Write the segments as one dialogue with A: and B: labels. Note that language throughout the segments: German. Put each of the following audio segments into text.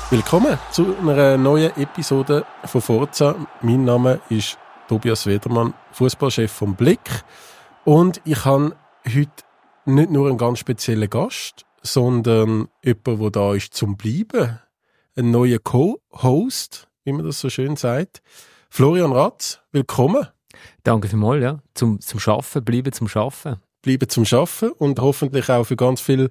A: Willkommen zu einer neuen Episode von Forza. Mein Name ist Tobias Wedermann, Fußballchef vom Blick. Und ich habe heute nicht nur einen ganz speziellen Gast, sondern jemanden, der da ist zum Bleiben. Ein neuer Co-Host, wie man das so schön sagt. Florian Ratz, willkommen.
B: Danke vielmals, ja. Zum Schaffen, bleiben zum Schaffen.
A: Bleiben zum Schaffen und hoffentlich auch für ganz viele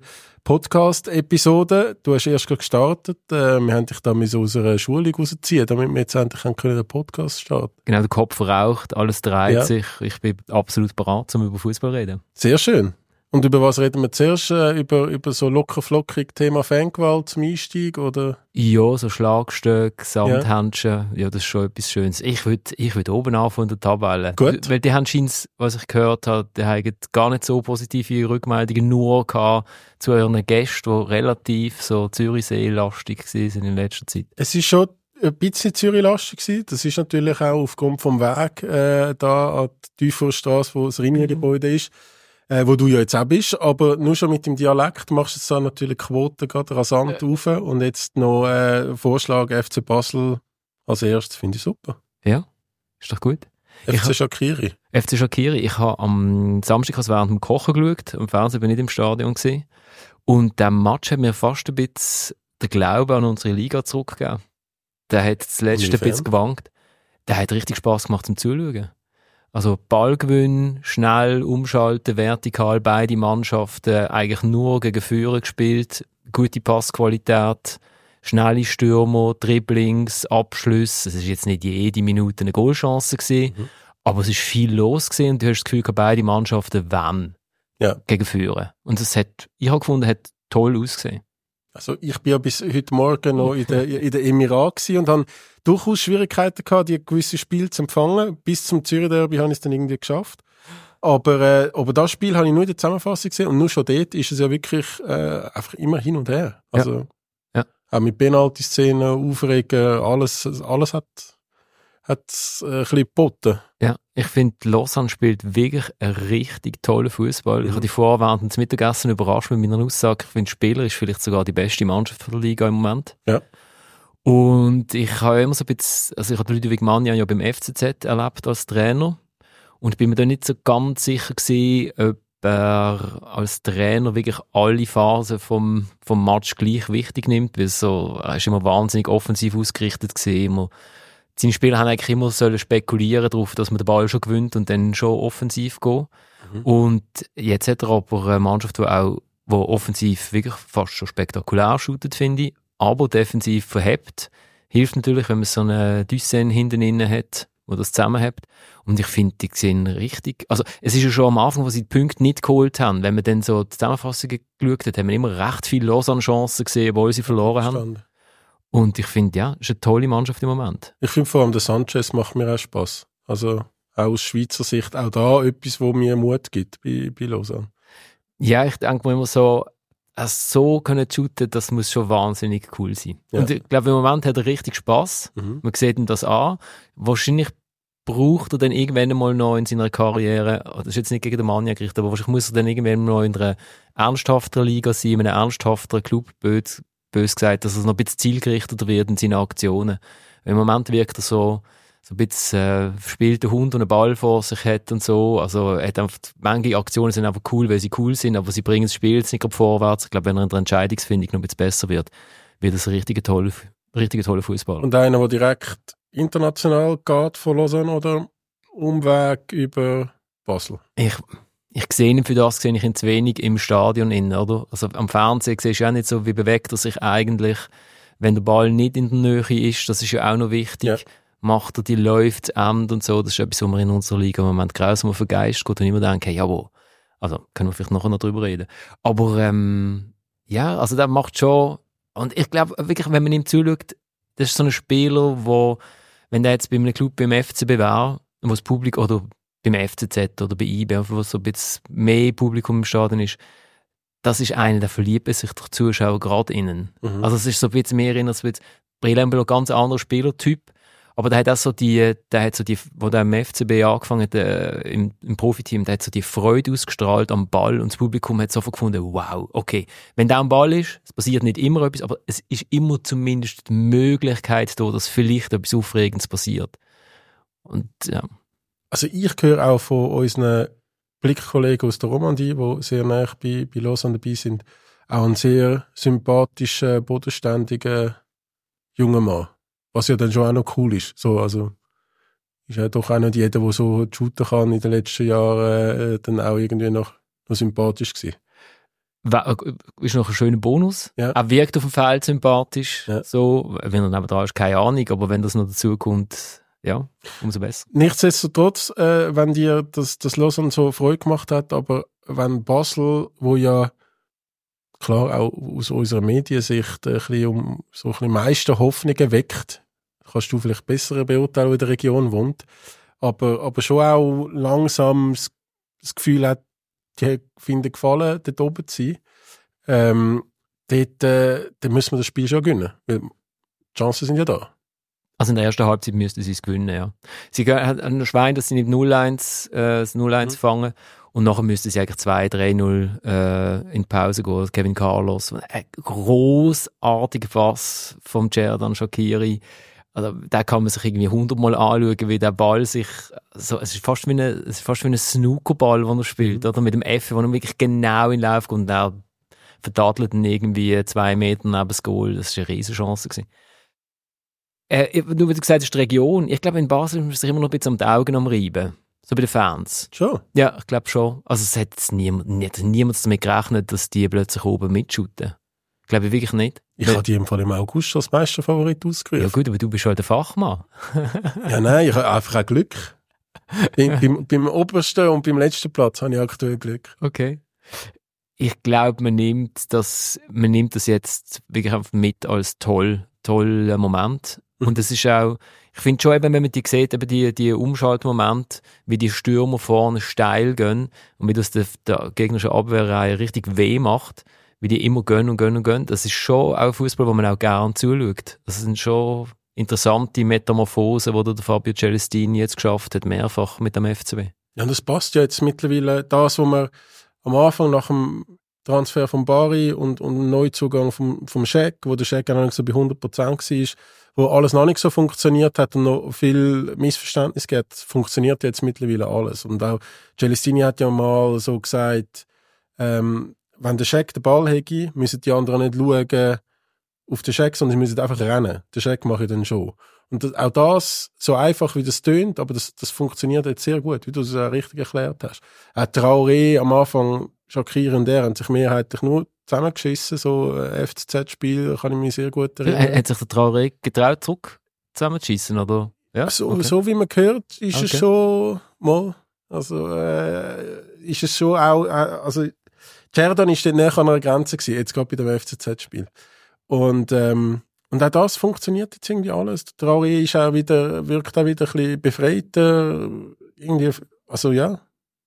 A: Podcast-Episoden. Du hast erst gerade gestartet. Wir haben dich da aus unserer Schulung rausziehen, damit wir jetzt endlich den Podcast starten können.
B: Genau, der Kopf raucht, alles dreht sich. Ich bin absolut bereit, um über Fußball zu reden.
A: Sehr schön. Und über was reden wir zuerst? Über so locker-flockig Thema Fangewalt zum Einstieg, oder?
B: Ja, so Schlagstöcke, Samthändchen, ja, das ist schon etwas Schönes. Ich würd oben anfangen in der Tabelle.
A: Gut.
B: Weil die haben scheint, was ich gehört habe, die haben gar nicht so positive Rückmeldungen nur gehabt zu euren Gästen, die relativ so Zürichsee-lastig sind in letzter Zeit.
A: Es ist schon ein bisschen Zürich-lastig gewesen. Das ist natürlich auch aufgrund vom Weg da an die Teufelstrasse, wo das Ringier-Gebäude ist. Wo du ja jetzt auch bist, aber nur schon mit dem Dialekt machst du jetzt da natürlich Quoten gerade rasant rauf und jetzt noch Vorschlag FC Basel als erstes, finde ich super.
B: Ja, ist doch gut.
A: FC Shaqiri.
B: FC Shaqiri, ich habe am Samstag während dem Kochen geschaut, am Fernsehen bin ich nicht im Stadion gewesen. Und der Match hat mir fast ein bisschen den Glauben an unsere Liga zurückgegeben. Der hat das letzte ein bisschen gewankt. Der hat richtig Spass gemacht zum Zuschauen. Also Ballgewinn, schnell umschalten, vertikal, beide Mannschaften eigentlich nur gegen Führer gespielt, gute Passqualität, schnelle Stürmer, Dribblings, Abschlüsse. Es ist jetzt nicht jede Minute eine Goalchance gewesen, aber es ist viel los gewesen und du hast das Gefühl, beide Mannschaften wollen gegen Führer. Und ich habe gefunden, hat toll ausgesehen. Also
A: ich bin ja bis heute Morgen noch in der Emirat gewesen und habe durchaus Schwierigkeiten gehabt, die gewisse Spiele zu empfangen. Bis zum Zürich-Derby habe ich es dann irgendwie geschafft. Aber das Spiel habe ich nur in der Zusammenfassung gesehen und nur schon dort ist es ja wirklich einfach immer hin und her. Also auch mit Penalty-Szenen, Aufregen, alles hat ein bisschen geboten.
B: Ja, ich finde, Lausanne spielt wirklich einen richtig tollen Fußball. Ich habe die vorher während des Mittagessen überrascht mit meiner Aussage. Ich finde, Spieler ist vielleicht sogar die beste Mannschaft der Liga im Moment.
A: Ja.
B: Und ich habe immer so ein bisschen, also ich habe Ludwig Magnan ja beim FCZ erlebt als Trainer und bin mir da nicht so ganz sicher gewesen, ob er als Trainer wirklich alle Phasen vom Match gleich wichtig nimmt, weil er ist immer wahnsinnig offensiv ausgerichtet gewesen, seine Spieler haben eigentlich immer spekulieren darauf, dass man den Ball schon gewinnt und dann schon offensiv gehen. Und jetzt hat er aber eine Mannschaft, die offensiv wirklich fast schon spektakulär shootet, finde ich, aber defensiv verhebt. Hilft natürlich, wenn man so einen Dussen hinten innen hat, der das zusammenhebt. Und ich finde, die sehen richtig, also es ist ja schon am Anfang, wo sie die Punkte nicht geholt haben, wenn man dann so die Zusammenfassungen geschaut hat, haben wir immer recht viele Lausanne-Chancen gesehen, obwohl sie verloren haben. Und ich finde, ja, es ist eine tolle Mannschaft im Moment.
A: Ich finde vor allem, der Sanchez macht mir auch Spass. Also auch aus Schweizer Sicht, auch da etwas, wo mir Mut gibt bei Lausanne.
B: Ja, ich denke mir immer so können shooten, das muss schon wahnsinnig cool sein. Ja. Und ich glaube, im Moment hat er richtig Spass. Man sieht ihm das an. Wahrscheinlich braucht er dann irgendwann mal noch in seiner Karriere, das ist jetzt nicht gegen den Magnan gerichtet, aber wahrscheinlich muss er dann irgendwann noch in einer ernsthafteren Liga sein, in einem ernsthafteren Club, bös gesagt, dass er noch ein bisschen zielgerichteter wird in seinen Aktionen. Im Moment wirkt er so ein bisschen spielt der Hund und einen Ball vor sich hat und so. Also er hat einfach, manche Aktionen sind einfach cool, weil sie cool sind, aber sie bringen das Spiel jetzt nicht gerade vorwärts. Ich glaube, wenn er in der Entscheidungsfindung noch ein bisschen besser wird es ein richtiger toller Fußballer.
A: Und einer, der direkt international geht von Lausanne oder Umweg über Basel?
B: Ich sehe ihn, für das sehe ich ihn zu wenig im Stadion oder? Also am Fernsehen siehst du auch nicht so, wie bewegt er sich eigentlich, wenn der Ball nicht in der Nähe ist, das ist ja auch noch wichtig. Ja. Macht er die Läufe zu Ende und so, das ist etwas, was man in unserer Liga im Moment grausam vergeist geht und immer denken, hey, jawohl, also können wir vielleicht nachher noch drüber reden. Aber ja, also der macht schon, und ich glaube wirklich, wenn man ihm zuschaut, das ist so ein Spieler, wo, wenn der jetzt bei einem Club beim FCB wäre, wo das Publikum, oder beim FCZ oder bei IB, wo so ein bisschen mehr Publikum im Stadion ist, das ist einer, der verliebt sich durch die Zuschauer gerade innen. Also es ist so ein bisschen mehr in Brillembelo, ganz anderer Spielertyp, Aber der hat auch so wo der im FCB angefangen hat, im Profiteam, der hat so die Freude ausgestrahlt am Ball und das Publikum hat sofort gefunden, wow, okay, wenn der am Ball ist, es passiert nicht immer etwas, aber es ist immer zumindest die Möglichkeit da, dass vielleicht etwas Aufregendes passiert. Und, ja.
A: Also ich höre auch von unseren Blickkollegen aus der Romandie, die sehr nah bei Lausanne dabei sind, auch einen sehr sympathischen, bodenständigen jungen Mann. Was ja dann schon auch noch cool ist. So, also, ist ja doch auch nicht jeder, der so shooten kann in den letzten Jahren, dann auch irgendwie noch sympathisch gewesen.
B: Ist noch ein schöner Bonus.
A: Ja.
B: Er wirkt auf dem Feld sympathisch.
A: Ja.
B: So, wenn er nebenan ist, keine Ahnung, aber wenn das noch dazu kommt, ja, umso besser.
A: Nichtsdestotrotz, wenn dir das Lausanne so Freude gemacht hat, aber wenn Basel, wo ja klar auch aus unserer Mediensicht ein bisschen meiste Hoffnungen weckt, kannst du vielleicht besser beurteilen, wer in der Region wohnt, aber schon auch langsam das Gefühl hat, die finden Gefallen, dort oben zu sein, dann müssen wir das Spiel schon gewinnen, weil die Chancen sind ja da.
B: Also in der ersten Halbzeit müssten sie es gewinnen, ja. Sie haben Schwein, dass sie nicht 0-1 fangen und nachher müssten sie eigentlich 2-3-0 in die Pause gehen. Kevin Carlos, ein grossartiger Pass vom Xherdan Shaqiri. Also, da kann man sich irgendwie 100-mal anschauen, wie der Ball sich, so, es ist fast wie ein Snookerball, den er spielt, oder? Mit dem F, wo er wirklich genau in den Lauf kommt und er vertadelt ihn irgendwie 2 Meter neben das Goal. Das war eine riesen Chance gewesen. Du, wie du gesagt hast, die Region. Ich glaube, in Basel ist man sich immer noch ein bisschen um die Augen am Reiben. So bei den Fans.
A: Schon?
B: Ja, ich glaube schon. Also, es hat niemand damit gerechnet, dass die plötzlich oben mitschuten. Glaube ich wirklich nicht.
A: Ich habe die im Fall im August als Meisterfavorit ausgerufen.
B: Ja gut, aber du bist halt der Fachmann.
A: Ja, nein, ich habe einfach auch Glück. beim obersten und beim letzten Platz habe ich aktuell Glück.
B: Okay. Ich glaube, man nimmt das jetzt wirklich einfach mit als toller Moment. Und es ist auch, ich finde schon eben, wenn man die sieht, eben die Umschaltmomente, wie die Stürmer vorne steil gehen und wie das der gegnerischen Abwehrreihe richtig weh macht, wie die immer gehen. Das ist schon auch Fußball, wo man auch gerne zuschaut. Das sind schon interessante Metamorphosen, die der Fabio Celestini jetzt geschafft hat, mehrfach mit dem FCB. Ja,
A: und das passt ja jetzt mittlerweile, das, was man am Anfang nach dem Transfer von Bari und dem Neuzugang vom Scheck, wo der Scheck noch so bei 100% war, wo alles noch nicht so funktioniert hat und noch viel Missverständnis gibt, funktioniert jetzt mittlerweile alles. Und auch Celestini hat ja mal so gesagt, wenn der Scheck den Ball hätte, müssen die anderen nicht schauen auf den Scheck, sondern sie müssen einfach rennen. Der Scheck mache ich dann schon. Und auch das, so einfach wie das tönt, aber das funktioniert jetzt sehr gut, wie du es richtig erklärt hast. Auch Traoré am Anfang, Shaqiri und er haben sich mehrheitlich nur zusammengeschissen, so FCZ-Spiel, kann ich mich sehr gut erinnern.
B: Hat sich der Traoré getraut, zurück zusammengeschissen, oder? Ja?
A: So,
B: okay.
A: So wie man hört, ist es schon mal, also ist es schon auch, also Xherdan ist dort näher an einer Grenze gewesen, jetzt gerade bei dem FCZ-Spiel. Und auch das funktioniert jetzt irgendwie alles. Der Traoré wirkt auch wieder ein bisschen befreiter. Irgendwie, also ja,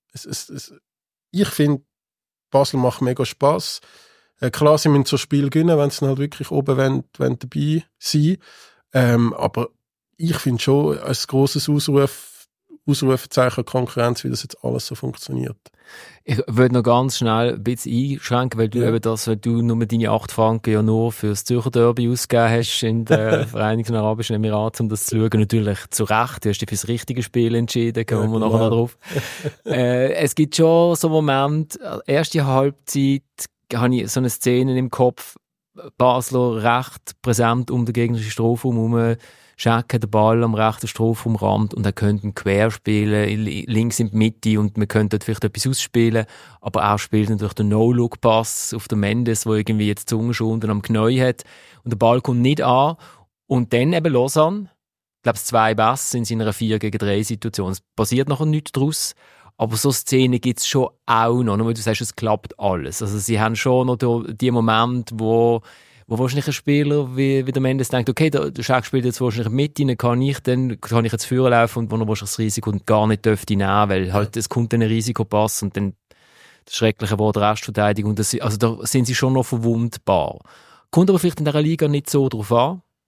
A: ich finde, Basel macht mega Spass. Klar, sie müssen so Spiel gewinnen, wenn sie halt wirklich oben wollen dabei sein. Aber ich finde schon ein grosses Ausrufezeichen Konkurrenz, wie das jetzt alles so funktioniert.
B: Ich würde noch ganz schnell ein bisschen einschränken, weil du nur deine 8 Franken ja nur für das Zürcher Derby ausgegeben hast in den Vereinigten Arabischen Emiraten, um das zu schauen. Natürlich zu Recht, du hast dich für das richtige Spiel entschieden, kommen wir nachher noch drauf. Es gibt schon so Momente, erste Halbzeit habe ich so eine Szene im Kopf, Basler recht präsent um den gegnerischen Strafraum herum, Scheck den Ball am rechten Strafraumrand und er könnte quer spielen, links in die Mitte und man könnte dort vielleicht etwas ausspielen, aber er spielt natürlich den No-Look-Pass auf den Mendes, wo irgendwie jetzt die Zungenschunde am Knie hat und der Ball kommt nicht an und dann eben Lausanne, ich glaube 2 Pässe in seiner 4-gegen-3-Situation. Es passiert nachher nichts daraus, aber so Szenen gibt es schon auch noch, weil du sagst, es klappt alles. Also sie haben schon noch die Momente, wo wahrscheinlich ein Spieler wie der Mendes denkt, okay, der Scheck spielt jetzt wahrscheinlich mit rein, kann ich jetzt führen laufen und wo er wahrscheinlich das Risiko gar nicht dürfte nehmen, weil halt es kommt dann ein Risikopass und dann das schreckliche Wort Restverteidigung, also da sind sie schon noch verwundbar. Kommt aber vielleicht in dieser Liga nicht so drauf an.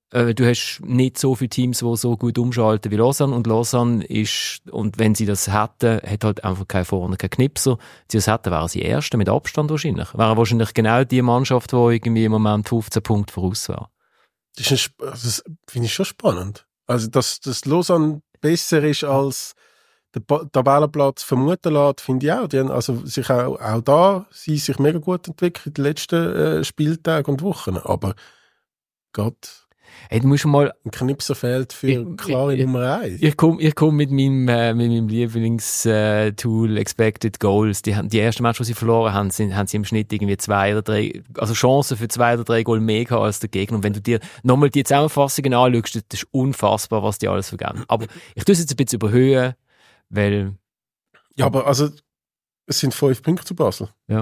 B: du hast nicht so viele Teams, die so gut umschalten wie Lausanne. Und Lausanne ist, und wenn sie das hätten, hat halt einfach keine vorne, keinen Knipser. Wenn sie das hätten, wären sie Erste mit Abstand wahrscheinlich. Wären wahrscheinlich genau die Mannschaft, die irgendwie im Moment 15 Punkte voraus wäre.
A: Das finde ich schon spannend. Also, dass Lausanne besser ist als der Tabellenplatz vermuten lässt, finde ich auch. Die haben also sich auch da sich mega gut entwickelt in den letzten Spieltagen und Wochen. Aber Gott,
B: hey, du musst mal
A: ein Knipser fehlt für klare Nummer 1.
B: Ich komm mit meinem Lieblingstool Expected Goals. Die ersten Match, die sie verloren haben, haben sie im Schnitt irgendwie 2 oder 3, also Chancen für 2 oder 3 Goal mehr gehabt als der Gegner. Und wenn du dir nochmal die Zusammenfassungen anschaust, das ist unfassbar, was die alles vergeben. Aber ich tue es jetzt ein bisschen überhöhen, weil...
A: Ja, aber also, es sind 5 Punkte zu Basel.
B: Ja.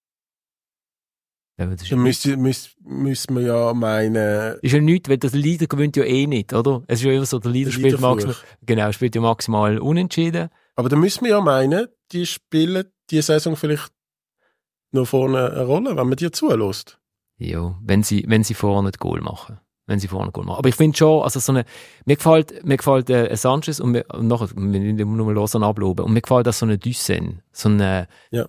B: Ja,
A: dann müsste man ja meinen...
B: Ist ja nichts, weil der Leader gewinnt ja eh nicht, oder? Es ist ja immer so, der Leader spielt ja maximal unentschieden.
A: Aber dann müssen wir ja meinen, die spielen diese Saison vielleicht noch vorne eine Rolle, wenn man dir zulässt.
B: Ja, wenn sie vorne ein Goal machen. Aber ich finde schon, also mir gefällt Sanchez und nachher, wir nur mal los abloben, und mir gefällt auch so eine Dussen, so eine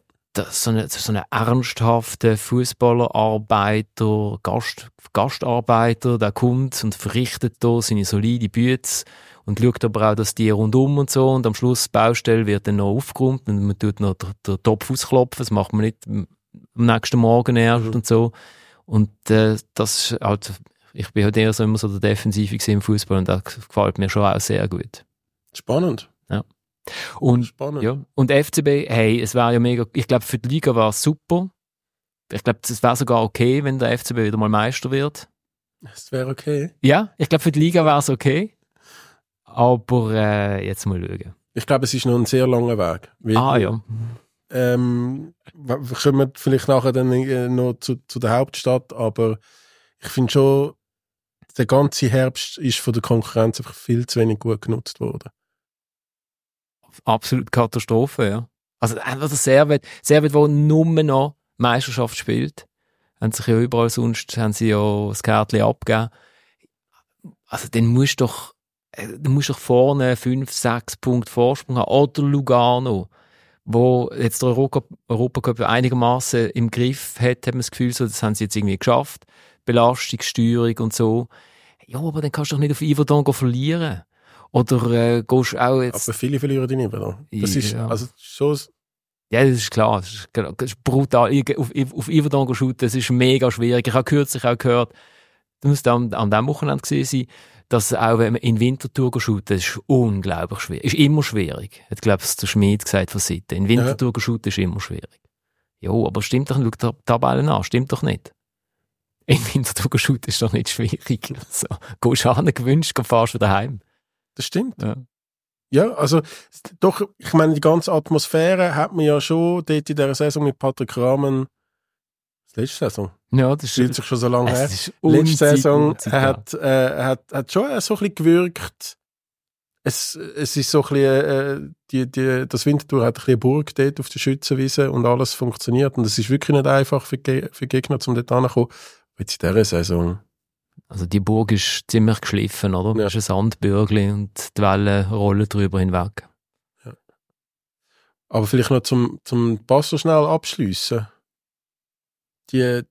B: ernsthafte Fußballerarbeiter, Gastarbeiter, der kommt und verrichtet da seine solide Bütze und schaut aber auch, dass die rundum und so, und am Schluss die Baustelle wird dann noch aufgeräumt und man tut noch den Topf ausklopfen, das macht man nicht am nächsten Morgen erst und so. Und das ist halt, ich bin halt eher so immer so der Defensive im Fußball, und das gefällt mir schon auch sehr gut.
A: Spannend.
B: Ja. Und,
A: spannend.
B: Ja, und FCB, hey, es wäre ja mega, ich glaube für die Liga war es super. Ich glaube, es wäre sogar okay, wenn der FCB wieder mal Meister wird.
A: Es wäre okay.
B: Ja, ich glaube für die Liga wäre es okay. Aber jetzt mal schauen.
A: Ich glaube, es ist noch ein sehr langer Weg.
B: Ja.
A: Kommen wir vielleicht nachher dann noch zu der Hauptstadt, aber ich finde schon, der ganze Herbst ist von der Konkurrenz einfach viel zu wenig gut genutzt worden.
B: Absolut Katastrophe, ja. Also einfach der Servet, der nur noch Meisterschaft spielt, haben sich ja überall sonst, haben sie ja das Kärtchen abgegeben. Also dann musst du doch vorne 5-6 Punkte Vorsprung haben. Oder Lugano, wo jetzt der Europacup einigermaßen im Griff hat man das Gefühl, so, das haben sie jetzt irgendwie geschafft. Belastungssteuerung und so. Ja, aber dann kannst du doch nicht auf Yverdon verlieren. Oder gehst auch jetzt...
A: Aber viele verlieren die nicht mehr. Das ist, also schon...
B: Ja, das ist klar. Das ist brutal. Auf Yverdon shooten, das ist mega schwierig. Ich habe kürzlich auch gehört, du musst an diesem Wochenende gesehen sein, dass auch wenn man in Winterthur shooten, das ist unglaublich schwierig. Ist immer schwierig. Hat, glaube ich, der Schmied gesagt von Seite. In Winterthur shooten ist immer schwierig. Jo, aber stimmt doch, schau die Tabellen an, stimmt doch nicht. In Winterthur shooten ist doch nicht schwierig. Also, gehst du hin, gewünscht, fahrst wieder heim.
A: Das stimmt. Ja, also doch, ich meine, die ganze Atmosphäre hat man ja schon dort in dieser Saison mit Patrick Rahmen, letzte Saison.
B: Ja, das
A: spielt sich schon so lange her.
B: Letzte
A: Saison hat schon so ein bisschen gewirkt. Es ist so ein bisschen, das Winterthur hat ein bisschen eine Burg dort auf der Schützenwiese und alles funktioniert. Und es ist wirklich nicht einfach für Gegner, um dort hinzukommen. Jetzt in dieser Saison.
B: Also die Burg ist ziemlich geschliffen, oder? Ja. Das ist ein Sandbürgli und die Wellen rollen drüber hinweg.
A: Ja. Aber vielleicht noch zum Pass so schnell abschliessen. Die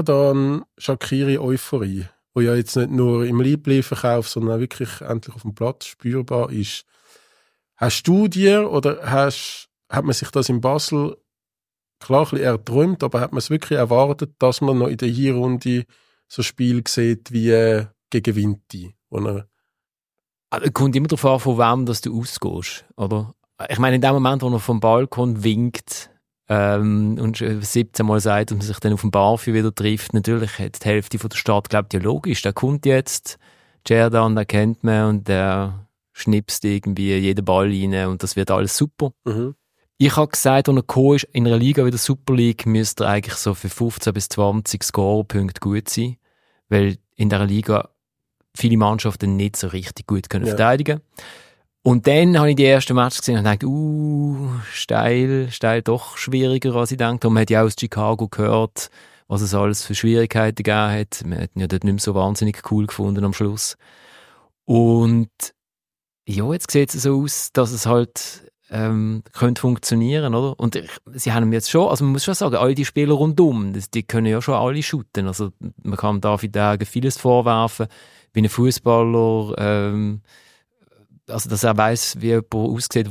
A: Cerdan-Shaqiri-Euphorie, die ja jetzt nicht nur im Liebling-Verkauf, sondern auch wirklich endlich auf dem Platz spürbar ist. Hast du dir oder hat man sich das in Basel klar ein bisschen erträumt, aber hat man es wirklich erwartet, dass man noch in der Hinrunde so ein Spiel sieht wie gegen Vinti?
B: Es kommt immer darauf an, von wem dass du ausgehst, oder? Ich meine, in dem Moment, wo er vom Balkon winkt und 17 Mal sagt und man sich dann auf dem Barfi wieder trifft, natürlich hat die Hälfte von der Stadt glaubt, ja logisch, der kommt jetzt, Cerdan, den kennt man und der schnipst irgendwie jeden Ball rein und das wird alles super.
A: Mhm.
B: Ich habe gesagt, als er gekommen ist, in einer Liga wie der Super League müsste er eigentlich so für 15 bis 20 Scorepunkte gut sein, weil in dieser Liga viele Mannschaften nicht so richtig gut können verteidigen. Und dann habe ich die ersten Matches gesehen und dachte, steil doch schwieriger, als ich dachte. Und man hat ja aus Chicago gehört, was es alles für Schwierigkeiten gegeben hat. Wir hätten ja dort nicht mehr so wahnsinnig cool gefunden am Schluss. Und ja, jetzt sieht es so aus, dass es halt könnte funktionieren, oder? Und sie haben jetzt schon, also man muss schon sagen, all die Spieler rundum, die können ja schon alle shooten. Also man kann David Degen vieles vorwerfen, wie ein Fußballer, also dass er weiss, wie jemand aussieht,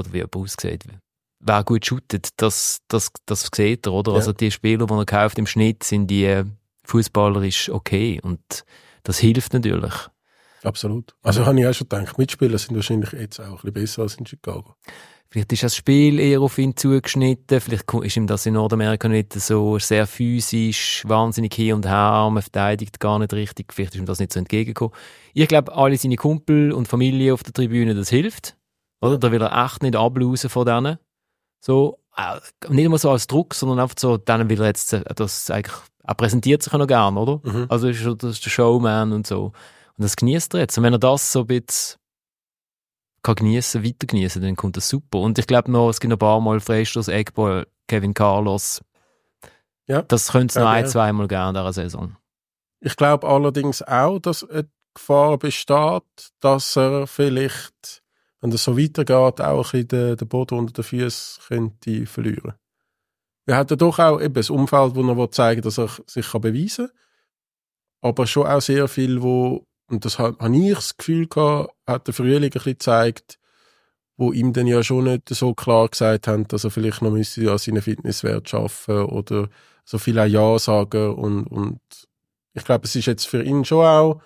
B: wer gut shootet, das sieht er, oder? Ja. Also die Spieler, die er kauft im Schnitt, sind die fußballerisch okay und das hilft natürlich.
A: Absolut. Also habe ich auch schon gedacht, Mitspieler sind wahrscheinlich jetzt auch ein bisschen besser als in Chicago.
B: Vielleicht ist das Spiel eher auf ihn zugeschnitten, vielleicht ist ihm das in Nordamerika nicht so sehr physisch, wahnsinnig hin und her, man verteidigt gar nicht richtig, vielleicht ist ihm das nicht so entgegengekommen. Ich glaube, alle seine Kumpel und Familie auf der Tribüne, das hilft, oder? Da will er echt nicht ablausen von denen. So, nicht immer so als Druck, sondern einfach so, denen will er jetzt, das eigentlich, er präsentiert sich ja noch gern, oder? Mhm. Also das ist der Showman und so. Und das genießt er jetzt. Und wenn er das so ein bisschen kann weiter genießen, dann kommt das super. Und ich glaube noch, es gibt noch ein paar Mal Freistoß, Eckball, Kevin Carlos. Ja. Das könnte es noch zweimal geben in dieser Saison.
A: Ich glaube allerdings auch, dass eine Gefahr besteht, dass er vielleicht, wenn das so weitergeht, auch ein bisschen den Boden unter den Füßen könnte verlieren. Er hat ja doch auch eben ein Umfeld, wo er zeigen will, dass er sich beweisen kann. Aber schon auch sehr viel, wo, und das habe ich das Gefühl gehabt, hat der Frühling ein bisschen gezeigt, wo ihm dann ja schon nicht so klar gesagt haben, dass er vielleicht noch müsste an seinen Fitnesswert arbeiten oder so viel auch Ja sagen und ich glaube, es ist jetzt für ihn schon auch,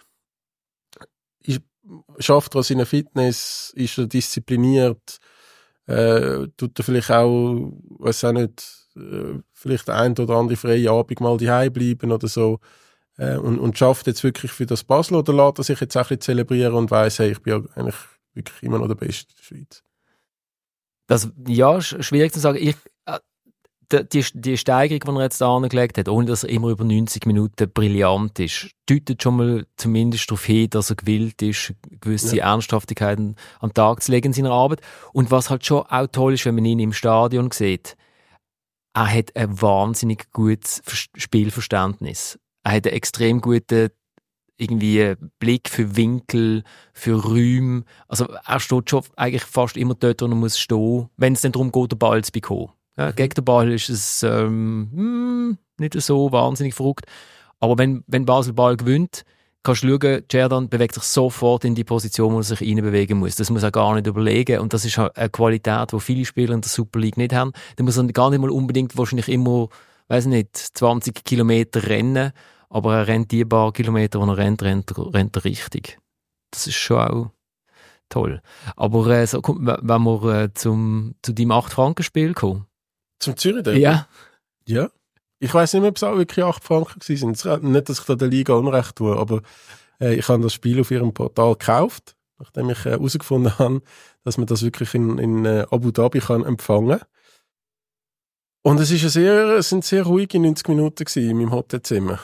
A: schafft er an seiner Fitness, ist er diszipliniert, tut er vielleicht auch, weiß auch nicht, vielleicht ein oder andere freie Abend mal daheim bleiben oder so. Und schafft jetzt wirklich für das Basel oder lässt er sich jetzt auch ein bisschen zelebrieren und weiss, hey, ich bin ja eigentlich wirklich immer noch der Beste in der Schweiz?
B: Das, ja, schwierig zu sagen. Die Steigerung, die er jetzt angelegt hat, ohne dass er immer über 90 Minuten brillant ist, deutet schon mal zumindest darauf hin, dass er gewillt ist, gewisse Ernsthaftigkeiten an den Tag zu legen in seiner Arbeit. Und was halt schon auch toll ist, wenn man ihn im Stadion sieht, er hat ein wahnsinnig gutes Spielverständnis. Er hat einen extrem guten irgendwie Blick für Winkel, für Räume. Also er steht schon eigentlich fast immer dort, wo er muss stehen, wenn es dann darum geht, den Ball zu bekommen. Ja, gegen den Ball ist es nicht so wahnsinnig verrückt. Aber wenn Basel Ball gewinnt, kannst du schauen, Cerdan bewegt sich sofort in die Position, wo er sich reinbewegen muss. Das muss er gar nicht überlegen. Und das ist eine Qualität, die viele Spieler in der Super League nicht haben. Da muss er gar nicht mal unbedingt wahrscheinlich immer, weiß nicht, 20 Kilometer rennen. Aber er rennt die paar Kilometer, die er rennt er richtig. Das ist schon auch toll. Aber so, wenn wir zu deinem 8-Franken-Spiel kommen.
A: Zum Zürich-Derby?
B: Ja.
A: Ja. Ich weiss nicht mehr, ob es auch wirklich 8 Franken waren. Nicht, dass ich da der Liga Unrecht tue, aber ich habe das Spiel auf ihrem Portal gekauft, nachdem ich herausgefunden habe, dass man das wirklich in Abu Dhabi kann empfangen. Und es sind sehr ruhige 90 Minuten gewesen in meinem Hotelzimmer.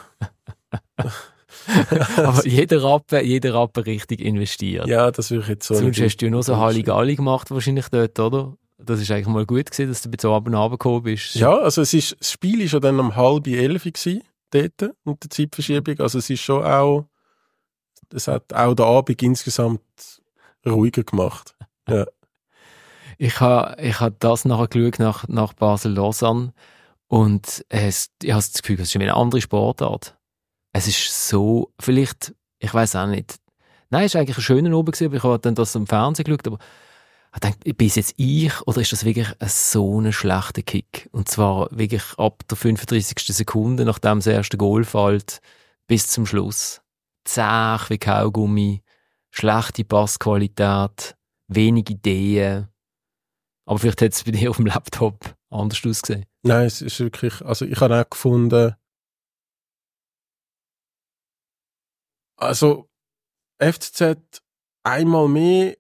B: Aber jeder Rappen richtig investiert.
A: Ja, das würde ich jetzt so.
B: Sonst hast du ja nur so Halligalli gemacht wahrscheinlich dort, oder? Das ist eigentlich mal gut gewesen, dass du bis Abend runtergekommen bist.
A: Ja, also das Spiel war ja dann um 10:30 gewesen, dort, mit der Zeitverschiebung. Also es ist schon auch, das hat auch den Abend insgesamt ruhiger gemacht. Ja.
B: Ich habe das nachher geschaut, nach Basel-Lausanne und ich habe das Gefühl, es ist eine andere Sportart. Es ist so, vielleicht, ich weiss auch nicht. Nein, es war eigentlich ein schöner Abend gewesen, aber ich habe dann das im Fernsehen geschaut, aber ich dachte, bin es jetzt ich oder ist das wirklich so ein schlechter Kick? Und zwar wirklich ab der 35. Sekunde, nachdem das erste Goal fällt, bis zum Schluss. Zäh wie Kaugummi, schlechte Passqualität, wenig Ideen. Aber vielleicht hat es bei dir auf dem Laptop anders ausgesehen.
A: Nein, es ist wirklich, also ich habe auch gefunden, also FCZ einmal mehr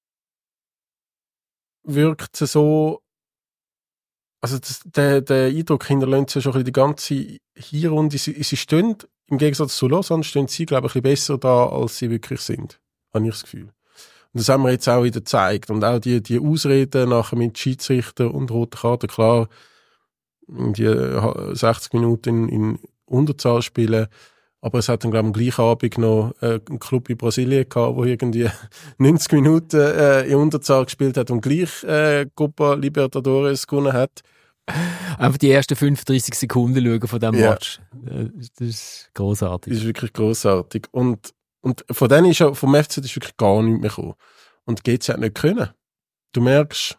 A: wirkt es so, also der Eindruck hinterlässt ja schon ein bisschen die ganze Hinrunde. Sie stehen, im Gegensatz zu Lausanne, stehen sie, glaube ich, ein bisschen besser da, als sie wirklich sind. Habe ich das Gefühl. Und das haben wir jetzt auch wieder gezeigt. Und auch die Ausreden nachher mit Schiedsrichter und roter Karte, klar, die 60 Minuten in Unterzahl spielen. Aber es hat dann, glaube ich, am gleichen Abend noch einen Club in Brasilien gehabt, der irgendwie 90 Minuten in Unterzahl gespielt hat und gleich Copa Libertadores gewonnen hat.
B: Einfach die ersten 35 Sekunden schauen von diesem Match. Das ist grossartig.
A: Das ist wirklich grossartig. Und von denen ist ja, vom FC ist wirklich gar nichts mehr gekommen. Und GC hat nicht können. Du merkst,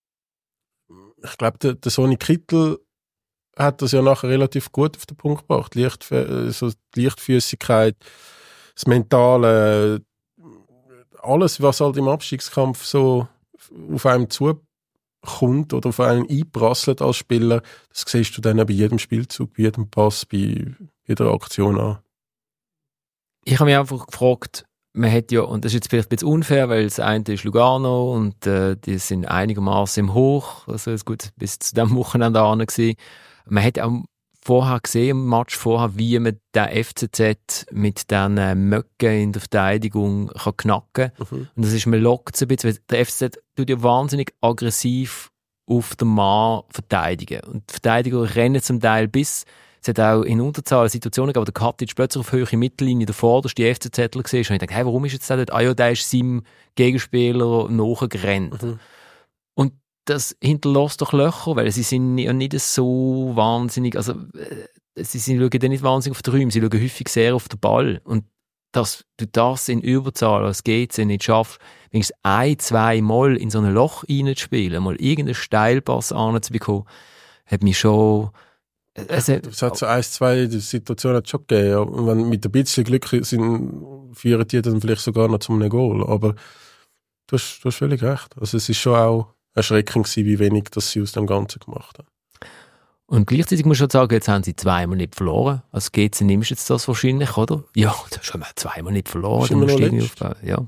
A: ich glaube, der Sonny Kittel hat das ja nachher relativ gut auf den Punkt gebracht. So die Leichtfüßigkeit, das Mentale, alles, was halt im Abstiegskampf so auf einem zukommt oder auf einen einprasselt als Spieler, das siehst du dann bei jedem Spielzug, bei jedem Pass, bei jeder Aktion an.
B: Ich habe mich einfach gefragt, man hat ja, und das ist jetzt vielleicht ein bisschen unfair, weil das eine ist Lugano und die sind einigermaßen im Hoch, also ist gut bis zu diesem Wochenende an gewesen. Man hat auch vorher gesehen, im Match vorher, wie man den FCZ mit diesen Möcken in der Verteidigung kann knacken kann. Und das ist, man lockt ein bisschen, weil der FCZ tut ja wahnsinnig aggressiv auf den Mann verteidigen. Und die Verteidiger rennen zum Teil bis, es hat auch in Unterzahl Situationen gegeben, wo der Katic plötzlich auf höhere Mittellinie der vorderste FCZler gesehen ist. Und ich dachte, hey, warum ist jetzt der dort? Ah ja, der ist seinem Gegenspieler nachgerannt. Und das hinterlässt doch Löcher, weil sie sind ja nicht so wahnsinnig, also sie schauen ja nicht wahnsinnig auf die Räume, sie schauen häufig sehr auf den Ball. Und dass du das in Überzahl als GC nicht schaffst, wenigstens 1-2 Mal in so ein Loch reinzuspielen, mal irgendeinen Steilpass anzubekommen, hat mich schon...
A: Es hat so 1-2 Situationen hat schon gegeben. Ja. Und wenn mit ein bisschen Glück führen die dann vielleicht sogar noch zu einem Goal. Aber du hast völlig recht. Also es ist schon auch erschreckend gewesen, wie wenig das sie aus dem Ganzen gemacht haben.
B: Und gleichzeitig muss ich schon sagen, jetzt haben sie zweimal nicht verloren. Als GC nimmst du jetzt das wahrscheinlich, oder? Ja, das hast du zweimal nicht verloren.
A: Du musst irgendwie
B: aufbauen. Ja.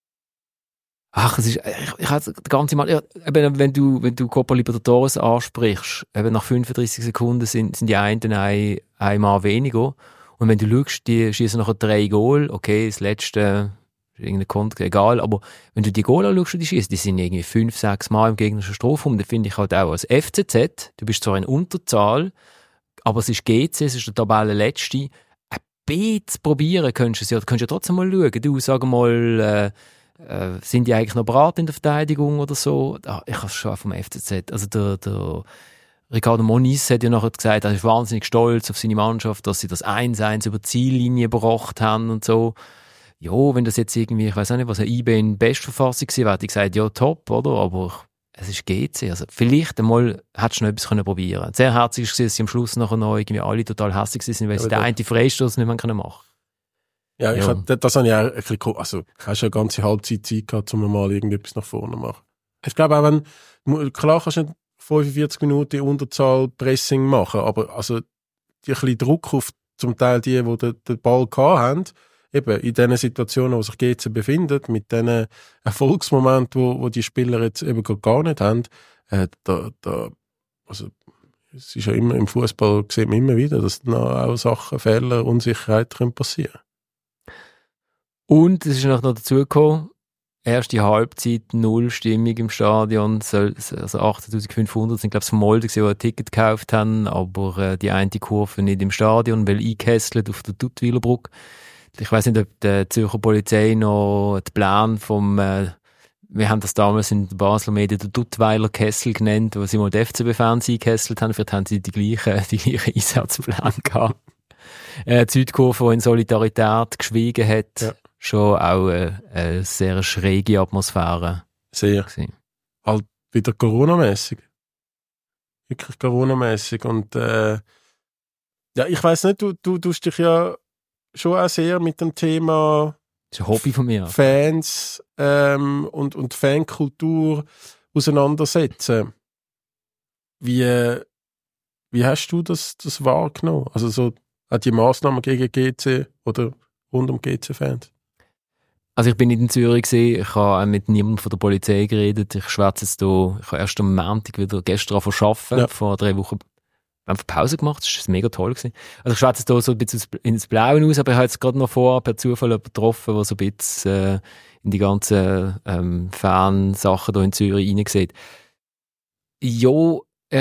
B: Ach, es ist, ich habe das ganze Mal, eben, wenn du Copa Libertadores ansprichst, eben nach 35 Sekunden sind die einen einmal weniger. Und wenn du schaust, die schießen nachher 3 Goal, okay, das letzte, irgendein Konto, egal, aber wenn du die Goal anschaust, die schießen, die sind irgendwie 5-6 Mal im gegnerischen Strafraum, dann finde ich halt auch als FCZ, du bist zwar in Unterzahl, aber es ist GC, es ist der Tabellenletzte, ein bisschen probieren könntest du ja trotzdem mal schauen. Du, sag mal, sind die eigentlich noch bereit in der Verteidigung oder so? Ich habe es schon vom FCZ. Also der Ricardo Moniz hat ja nachher gesagt, er ist wahnsinnig stolz auf seine Mannschaft, dass sie das 1-1 über die Ziellinie gebracht haben und so. Ja, wenn das jetzt irgendwie, ich weiß auch nicht, was ein IB in Bestverfassung gewesen wäre, hätte ich gesagt, ja, top, oder? Aber es ist GC. Also vielleicht einmal hättest du noch etwas probieren können. Sehr herzlich war, dass sie am Schluss nachher noch irgendwie alle total hässlich waren, weil sie den einen Freistoß nicht mehr machen können.
A: Ja, das habe ich auch ein bisschen, also, hast du eine ganze Halbzeit Zeit gehabt, um mal irgendetwas nach vorne zu machen. Ich glaube auch, klar kannst du nicht 45 Minuten in Unterzahl Pressing machen, aber, also, die ein bisschen Druck auf zum Teil die den Ball gehabt haben, eben in den Situationen, wo sich GC befindet, mit den Erfolgsmomenten, wo die Spieler jetzt eben gar nicht haben, also, es ist ja immer, im Fußball sieht man immer wieder, dass dann auch Sachen, Fehler, Unsicherheit passieren können.
B: Und es ist noch dazu gekommen, erste Halbzeit, 0 Stimmung im Stadion, also 8.500 sind, glaube ich, von Molde, die ein Ticket gekauft haben, aber die eine Kurve nicht im Stadion, weil eingekesselt auf der Duttweilerbrücke. Ich weiss nicht, ob die Zürcher Polizei noch den Plan vom, wir haben das damals in der Basler Medien den Duttweiler Kessel genannt, wo sie mal die FCB-Fans eingekesselt haben, vielleicht haben sie die gleichen Einsatzpläne gehabt. Die Südkurve, die in Solidarität geschwiegen hat, ja. Schon auch eine sehr schräge Atmosphäre.
A: Sehr. Gewesen. Halt wieder Corona-mässig. Wirklich Corona-mässig. Und ja, ich weiss nicht, du tust dich ja schon auch sehr mit dem Thema
B: das ist ein Hobby von mir.
A: Fans und Fankultur auseinandersetzen. Wie hast du das wahrgenommen? Also so auch die Massnahmen gegen GC oder rund um GC-Fans?
B: Also ich bin nicht in Zürich gewesen, ich habe auch mit niemandem von der Polizei geredet. Ich schwätze jetzt hier, ich habe erst am Montag wieder gestern arbeiten, ja. Vor 3 Wochen einfach Pause gemacht, das war mega toll gewesen. Also ich schwätze jetzt hier so ein bisschen ins Blaue aus, aber ich habe jetzt gerade noch vorher per Zufall jemanden getroffen, der so ein bisschen in die ganzen Fansachen hier in Zürich reingesehen. Ja,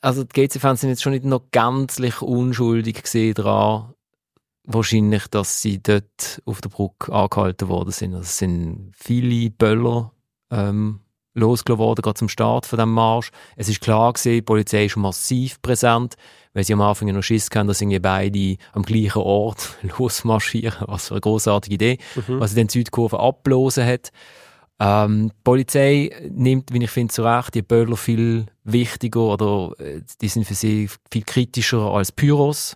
B: also die GC-Fans sind jetzt schon nicht noch gänzlich unschuldig gesehen daran, wahrscheinlich, dass sie dort auf der Brücke angehalten worden sind. Also es sind viele Böller losgelassen worden, gerade zum Start von diesem Marsch. Es ist klar gewesen, die Polizei ist massiv präsent, weil sie am Anfang noch Schiss hatten, dass irgendwie beide am gleichen Ort losmarschieren. Was für eine grossartige Idee. Was sie dann die Südkurve abblosen hat. Die Polizei nimmt, wie ich finde, zu Recht die Böller viel wichtiger oder die sind für sie viel kritischer als Pyros.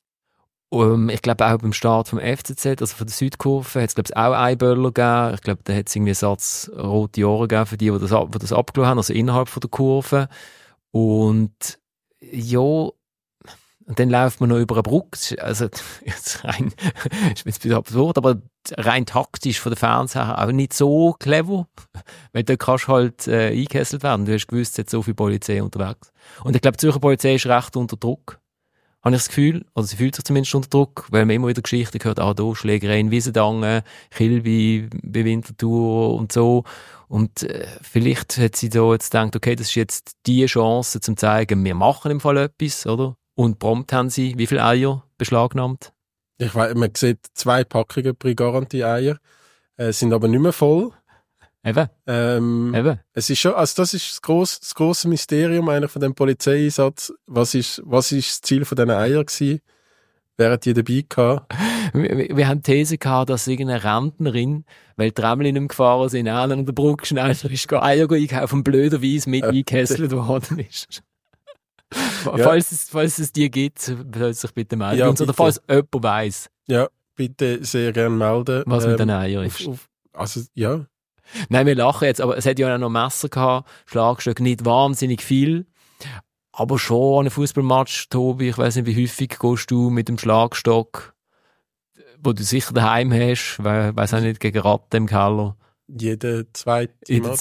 B: Ich glaube auch beim Start vom FCZ, also von der Südkurve, hat es glaube ich auch einen Böller gegeben. Ich glaube, da hat es irgendwie einen Satz rote Ohren gegeben für die das abgelassen haben, also innerhalb von der Kurve. Und ja, und dann läuft man noch über eine Brücke. Also jetzt rein, ist jetzt ein bisschen absurd, aber rein taktisch von der Fernseher her auch nicht so clever, weil da kannst du halt eingekesselt werden. Du hast gewusst, es hat so viel Polizei unterwegs. Und ich glaube, die Zürcher Polizei ist recht unter Druck. Habe ich das Gefühl, oder sie fühlt sich zumindest unter Druck, weil man immer wieder Geschichten hört, da Schlägerei in Wiesendangen, Kilby bei Winterthur und so. Und vielleicht hat sie da jetzt gedacht, okay, das ist jetzt die Chance, zum zu zeigen, wir machen im Fall etwas, oder? Und prompt haben sie wie viele Eier beschlagnahmt?
A: Ich weiss, man sieht 2 Packungen Briganti-Eier, sind aber nicht mehr voll.
B: Eben.
A: Es ist schon, also das ist das grosse Mysterium eigentlich von dem Polizeieinsatz. Was ist das Ziel von diesen Eiern gewesen? Wer hat die dabei gehabt?
B: Wir haben die These gehabt, dass irgendeine Rentnerin, weil die Tramli nicht mehr gefahren sind, an der Brücke schnell ist Eier einkaufen, blöderweise mit eingekesselt worden ist. Ja. Falls es die gibt, soll es sich bitte melden. Ja, oder falls jemand weiss.
A: Ja, bitte sehr gerne melden.
B: Was mit den Eiern ist.
A: Also, ja.
B: Nein, wir lachen jetzt, aber es hat ja auch noch Messer gehabt, Schlagstöcke, nicht wahnsinnig viel. Aber schon an einem Fußballmatch, Tobi, ich weiss nicht, wie häufig gehst du mit dem Schlagstock, wo du sicher daheim hast, weiss auch nicht, gegen Ratten im Keller.
A: Jede zweite.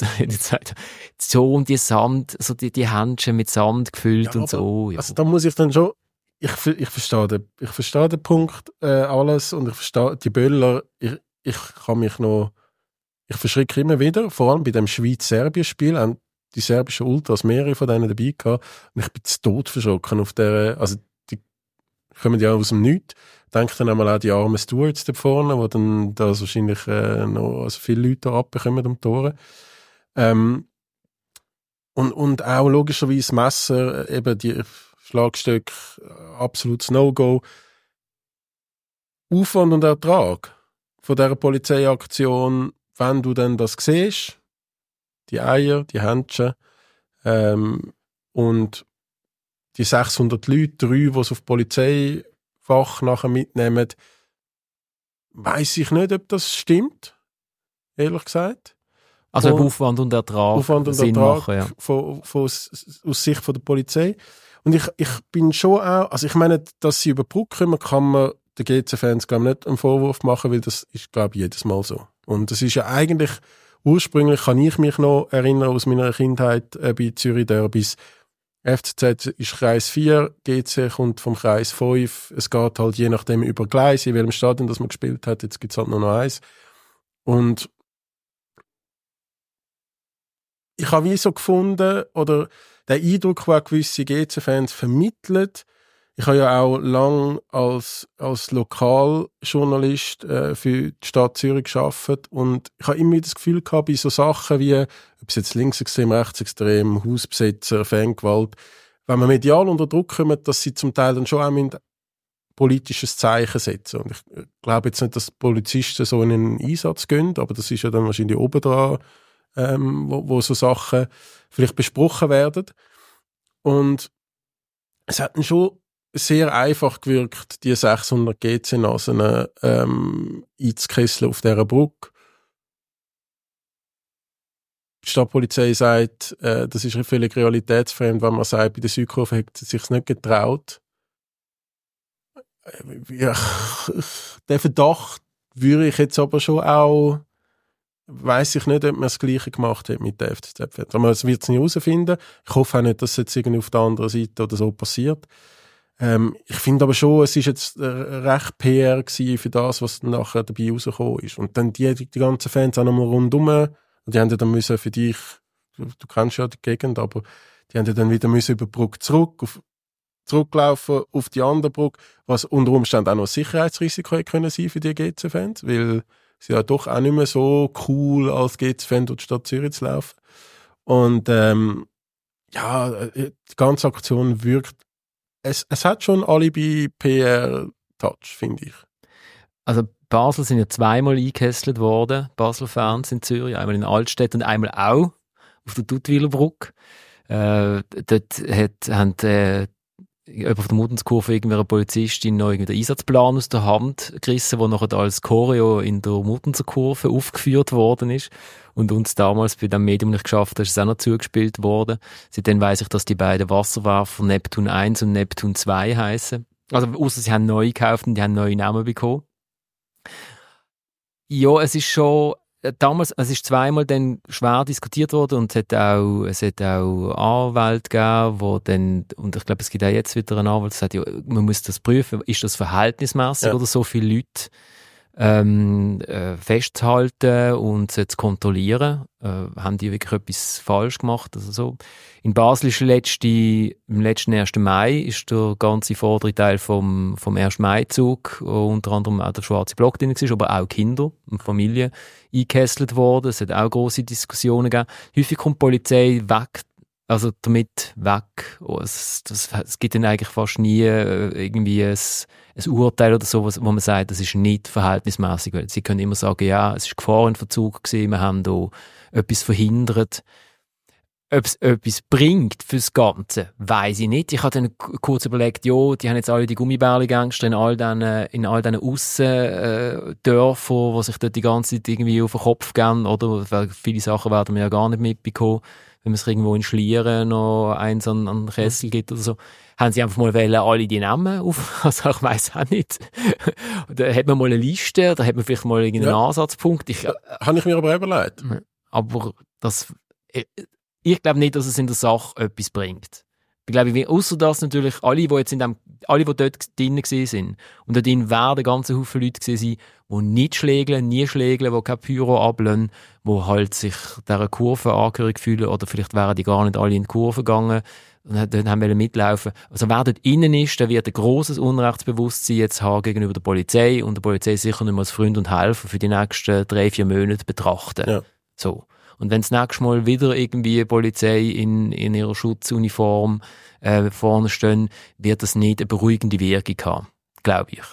B: So und die Sand, so die Händchen mit Sand gefüllt, ja, und so. Ja.
A: Also da muss ich dann schon, ich verstehe den Punkt, alles, und ich verstehe die Böller, ich verschrecke immer wieder, vor allem bei dem Schweiz-Serbien-Spiel, haben die serbischen Ultras mehrere von denen dabei gehabt, und ich bin zu Tod verschrocken auf der, also die kommen ja aus dem Nichts. Denkt dann einmal auch die armen Stewards da vorne, die dann da wahrscheinlich noch also viele Leute abbekommen um die Tore. Und auch logischerweise Messer, eben die Schlagstöcke, absolutes No-Go. Aufwand und Ertrag von dieser Polizeiaktion, wenn du dann das siehst, die Eier, die Händchen, und die 600 Leute, 3, die es auf Polizeifach nachher mitnehmen, weiss ich nicht, ob das stimmt, ehrlich gesagt.
B: Also Aufwand und Ertrag Sinn machen, ja.
A: Aus Sicht von der Polizei. Und ich bin schon auch, also ich meine, dass sie über die Brücke kommen, kann man den GC-Fans, glaube ich, nicht einen Vorwurf machen, weil das ist, glaube ich, jedes Mal so. Und das ist ja eigentlich, ursprünglich kann ich mich noch erinnern aus meiner Kindheit bei Zürich Derbys. FCZ ist Kreis 4, GC kommt vom Kreis 5. Es geht halt je nachdem über Gleise, in welchem Stadion das man gespielt hat. Jetzt gibt es halt nur noch eins. Und ich habe wie so gefunden, oder der Eindruck, den gewisse GC-Fans vermitteln. Ich habe ja auch lang als Lokaljournalist für die Stadt Zürich gearbeitet, und ich habe immer das Gefühl gehabt, bei so Sachen wie, ob es jetzt linksextrem, rechtsextrem, Hausbesetzer, Fangewalt, wenn man medial unter Druck kommt, dass sie zum Teil dann schon auch ein politisches Zeichen setzen. Und ich glaube jetzt nicht, dass Polizisten so in einen Einsatz gehen, aber das ist ja dann wahrscheinlich oben dran, wo so Sachen vielleicht besprochen werden. Und es hat dann schon sehr einfach gewirkt, die 600 GC-Nasen einzukesseln auf dieser Brücke. Die Stadtpolizei sagt, das ist völlig realitätsfremd, wenn man sagt, bei der Südkurve hat sie sich nicht getraut. Ja, den Verdacht würde ich jetzt aber schon auch, weiss ich nicht, ob man das Gleiche gemacht hat mit der FCZ. Aber man wird es nicht herausfinden. Ich hoffe auch nicht, dass es jetzt irgendwie auf der anderen Seite oder so passiert. Ich finde aber schon, es ist jetzt recht PR gewesen für das, was dann nachher dabei rausgekommen ist. Und dann die ganzen Fans auch nochmal rundum, und die haben ja dann müssen für dich, du kennst ja die Gegend, aber Die haben ja dann wieder müssen über die Brücke zurücklaufen auf die andere Brücke, was unter Umständen auch noch ein Sicherheitsrisiko hätte können sein für die GC-Fans, weil sie ja doch auch nicht mehr so cool als GC-Fan durch die Stadt Zürich zu laufen. Und die ganze Aktion wirkt, es hat schon Alibi-PR-Touch, finde ich.
B: Also Basel sind ja zweimal eingekesselt worden, Basel-Fans in Zürich, einmal in Altstädt und einmal auch auf der Duttwiler Brücke. Dort haben auf der Muttenskurve irgendeine Polizistin noch den Einsatzplan aus der Hand gerissen, der nachher als Choreo in der Muttenserkurve aufgeführt worden ist. Und uns damals bei dem Medium nicht geschafft hat, ist es auch noch zugespielt worden. Seitdem weiss ich, dass die beiden Wasserwerfer Neptun 1 und Neptun 2 heissen. Also, ausser sie haben neu gekauft und die haben neue Namen bekommen. Ja, es ist schon, damals, es ist zweimal dann schwer diskutiert worden und es hat auch Anwälte gegeben, wo dann, und ich glaube, es gibt auch jetzt wieder einen Anwalt, der sagt, ja, man muss das prüfen, ist das verhältnismäßig oder so viele Leute festzuhalten und sie zu kontrollieren. Haben die wirklich etwas falsch gemacht? Also so. In Basel ist im letzten 1. Mai ist der ganze vordere Teil vom 1. Mai-Zug, unter anderem auch der schwarze Block drin war, aber auch Kinder und Familien eingekesselt worden. Es hat auch grosse Diskussionen gegeben. Häufig kommt die Polizei damit weg. Es gibt dann eigentlich fast nie irgendwie ein Urteil oder so, wo man sagt, das ist nicht verhältnismäßig. Sie können immer sagen, ja, es war Gefahrenverzug gewesen, wir haben da etwas verhindert. Ob es etwas bringt fürs Ganze, weiss ich nicht. Ich habe dann kurz überlegt, ja, die haben jetzt alle die Gummibärli-Gangster in all diesen Aussendörfern, wo sich dort die ganze Zeit irgendwie auf den Kopf gehen, oder? Weil viele Sachen werden wir ja gar nicht mitbekommen. Wenn man es irgendwo in Schlieren noch eins an den Kessel gibt oder so, haben sie einfach mal alle die Namen auf, also ich weiss auch nicht. Da hat man mal eine Liste, da hat man vielleicht mal irgendeinen Ansatzpunkt.
A: Habe ich mir aber überlegt.
B: Aber ich glaube nicht, dass es in der Sache etwas bringt. Ich glaube, ausser dass natürlich alle, die dort drin sind, und dort drin werden ganze Haufen Leute gewesen sein, die nicht schlägeln, nie schlägeln, die kein Pyro ablehnen, die halt sich dieser Kurve angehörig fühlen, oder vielleicht wären die gar nicht alle in die Kurve gegangen und dort haben wollen mitlaufen. Also wer dort innen ist, der wird ein grosses Unrechtsbewusstsein jetzt haben gegenüber der Polizei, und der Polizei sicher nicht mehr als Freund und Helfer für die nächsten 3-4 Monate betrachten. Ja. So. Und wenn das nächste Mal wieder irgendwie eine Polizei in ihrer Schutzuniform vorne stehen, wird das nicht eine beruhigende Wirkung haben, glaube ich.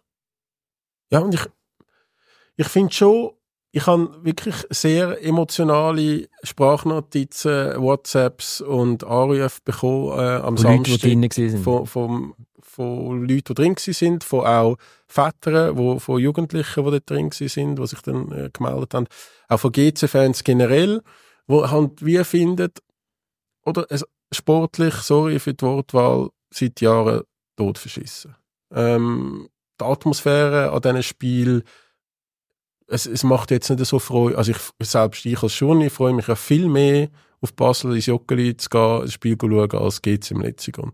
A: Ja, und ich finde schon, ich habe wirklich sehr emotionale Sprachnotizen, WhatsApps und Anrufe bekommen am Samstag von Leuten, die drin waren, von auch Vätern, von Jugendlichen, die dort drin waren, die sich dann gemeldet haben, auch von GC-Fans generell, die halt wie finden, oder sportlich, sorry für die Wortwahl, seit Jahren tot verschissen. Die Atmosphäre an diesen Spielen, es macht jetzt nicht so Freude, also ich als Journalist freue mich ja viel mehr auf Basel ins Joggeli zu gehen, ein Spiel zu schauen, als GC im letzten Grund.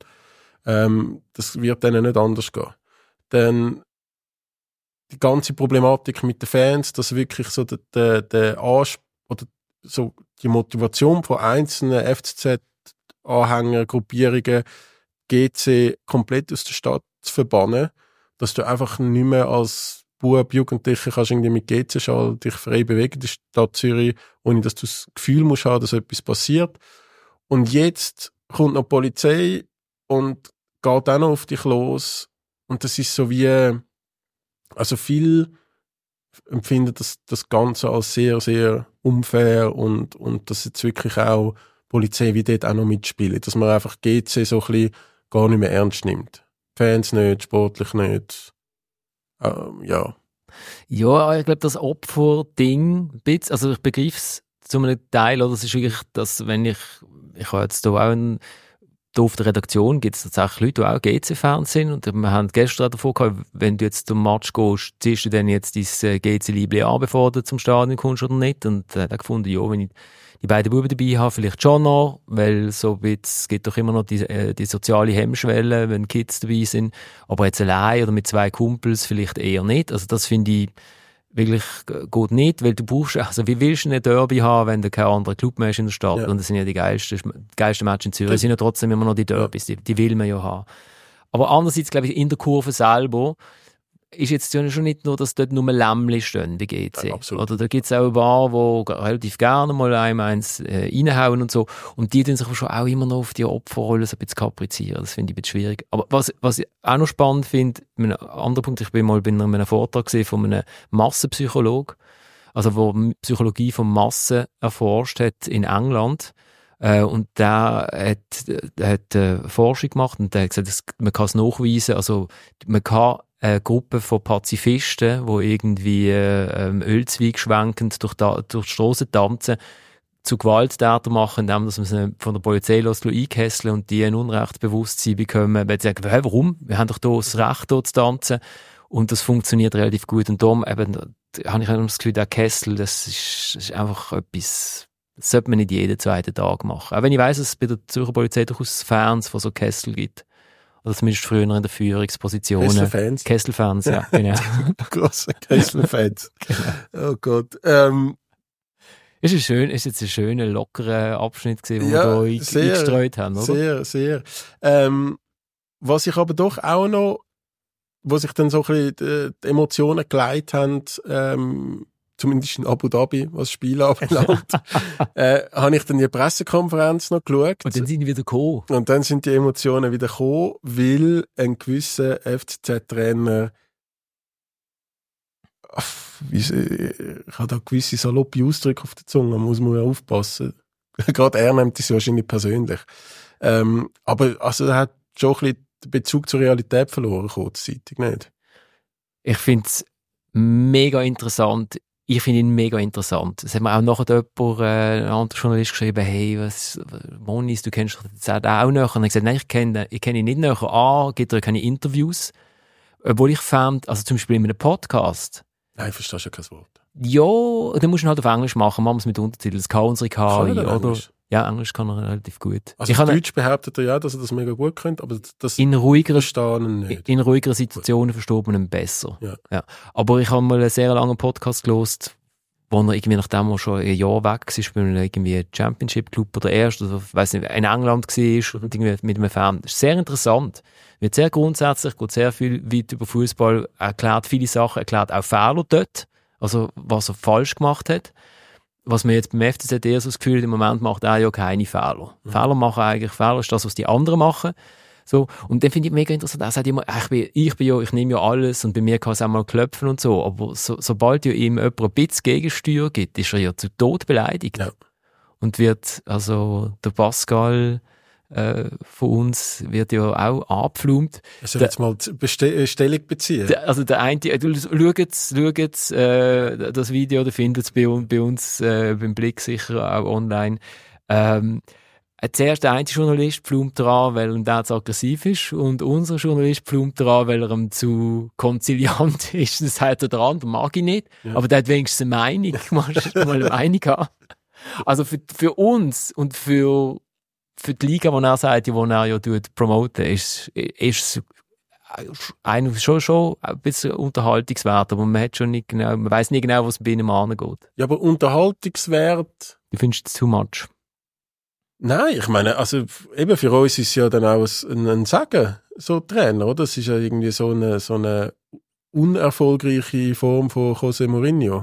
A: Das wird denen nicht anders gehen. Denn die ganze Problematik mit den Fans, dass wirklich so der oder so die Motivation von einzelnen FCZ-Anhängern, Gruppierungen, GC komplett aus der Stadt zu verbannen, dass du einfach nicht mehr als Bub, Jugendliche kannst irgendwie mit GC-Schal dich frei bewegen in der Stadt Zürich, ohne dass du das Gefühl musst haben, dass etwas passiert. Und jetzt kommt noch die Polizei und geht auch noch auf dich los. Und das ist so wie, also viel empfinden das Ganze als sehr, sehr unfair und dass jetzt wirklich auch die Polizei wie dort auch noch mitspielt. Dass man einfach GC so ein bisschen gar nicht mehr ernst nimmt. Fans nicht, sportlich nicht. Ja.
B: Ja, ich glaube, das Opfer-Ding, also ich begreife es zu einem Teil, oder es ist wirklich, dass wenn ich habe jetzt da auch auf der Redaktion gibt es tatsächlich Leute, die auch GC-Fans sind, und wir haben gestern davon gehabt, wenn du jetzt zum Match gehst, ziehst du dann jetzt dein GC-Liebling an, bevor du zum Stadion kommst oder nicht, und er hat gefunden, ja, wenn ich die beiden Buben dabei habe, vielleicht schon noch, weil so es gibt doch immer noch die soziale Hemmschwelle, wenn Kids dabei sind, aber jetzt allein oder mit 2 Kumpels vielleicht eher nicht. Also das finde ich wirklich geht nicht, weil du brauchst, also wie willst du ein Derby haben, wenn du keinen anderen Club mehr hast in der Stadt? Ja. Und das sind ja die geilsten Matches in Zürich. Das sind ja trotzdem immer noch die Derbys, die will man ja haben. Aber andererseits, glaube ich, in der Kurve selber ist jetzt ja schon nicht nur, dass dort nur Lämmli stehen, wie GC. Ja, oder da gibt es auch ein paar, die relativ gerne mal eins reinhauen und so. Und die tun sich schon auch immer noch auf die Opferrolle so ein bisschen kaprizieren. Das finde ich ein bisschen schwierig. Aber was ich auch noch spannend finde, ein anderer Punkt, ich bin mal bei einem Vortrag gesehen von einem Massenpsychologen, also wo Psychologie von Massen erforscht hat in England. Und der hat Forschung gemacht und der hat gesagt, man kann es nachweisen, also man kann eine Gruppe von Pazifisten, die irgendwie Ölzweig schwenkend durch die Strassen tanzen, zu Gewalttätern machen, indem dass man sie von der Polizei einkesseln und die ein Unrechtsbewusstsein bekommen, weil sie sagen, warum? Wir haben doch hier das Recht, hier zu tanzen. Und das funktioniert relativ gut. Und darum eben, habe ich das Gefühl, der Kessel, das ist einfach etwas, das sollte man nicht jeden zweiten Tag machen. Auch wenn ich weiss, dass es bei der Zürcher Polizei durchaus Fans von so Kessel gibt. Oder zumindest früher in der Führungsposition.
A: Kesselfans?
B: Kesselfans, ja, genau.
A: Grosse Kesselfans. Genau. Oh Gott.
B: Ist jetzt ein schöner, lockerer Abschnitt gewesen, den wir da eingestreut haben, oder?
A: Sehr, sehr. Was ich aber doch auch noch, wo sich dann so ein bisschen die Emotionen geleitet haben, zumindest in Abu Dhabi, was das Spiel anbelangt, habe ich dann die Pressekonferenz noch geschaut.
B: Und dann sind die wieder gekommen.
A: Und dann sind die Emotionen wieder gekommen, weil ein gewisser FCZ-Trainer, ich habe da gewisse saloppe Ausdrücke auf der Zunge, da muss man ja aufpassen. Gerade er nimmt das wahrscheinlich persönlich. Aber also, er hat schon ein bisschen den Bezug zur Realität verloren, kurzzeitig, nicht?
B: Ich finde es mega interessant. Ich finde ihn mega interessant. Es hat mir auch nachher jemand, ein anderer Journalist geschrieben, hey, Monis, du kennst das auch näher. Und ich gesagt, nein, ich kenne ihn nicht näher. Gibt er keine Interviews. Obwohl ich fand, also zum Beispiel in einem Podcast.
A: Nein, verstehst du ja kein Wort.
B: Ja, dann musst du ihn halt auf Englisch machen. Machen wir es mit Untertiteln. Das kann unsere KI, oder?
A: Englisch?
B: Ja, Englisch kann er relativ gut.
A: Also auf Deutsch behauptet er ja, dass er das mega gut könnte, aber das
B: in ruhigeren
A: Situationen
B: versteht man ihn besser.
A: Ja.
B: Aber ich habe mal einen sehr langen Podcast gehört, wo er irgendwie nachdem er schon ein Jahr weg war, bei einem irgendwie Championship Club oder erst, oder weiss nicht, in England war und irgendwie mit einem Fan. Das ist sehr interessant. Wird sehr grundsätzlich, geht sehr viel weit über Fußball, erklärt viele Sachen, erklärt auch Fehler dort, also was er falsch gemacht hat. Was man jetzt beim FCZ eher so das Gefühl hat, im Moment macht er ja keine Fehler. Fehler ist das, was die anderen machen. So. Und dann finde ich mega interessant. Er sagt immer, ich nehme ja alles und bei mir kann es auch mal klopfen und so. Aber sobald ja ihm jemand ein bisschen Gegensteuer gibt, ist er ja zu Tod beleidigt.
A: Ja.
B: Und wird, also, der Pascal, von uns wird ja auch angepflaumt.
A: Er soll jetzt mal Stellung beziehen.
B: Also der eine, schaut das Video, da findet es bei uns beim Blick sicher auch online. Zuerst der eine Journalist pflaumt daran, weil er zu aggressiv ist, und unser Journalist pflaumt daran, weil er ihm zu konziliant ist. Das sagt er, der andere mag ich nicht, aber der hat wenigstens eine Meinung. Mal eine Meinung haben. Also für uns und für die Liga, die er sagt, die er ja promoten, ist eigentlich schon ein bisschen unterhaltungswert, aber man weiss nicht genau, was bei ihm angeht.
A: Ja, aber Unterhaltungswert?
B: Du findest es too much?
A: Nein, ich meine, also eben für uns ist es ja dann auch ein Sagen, so Trainer, oder? Das ist ja irgendwie so eine unerfolgreiche Form von José Mourinho,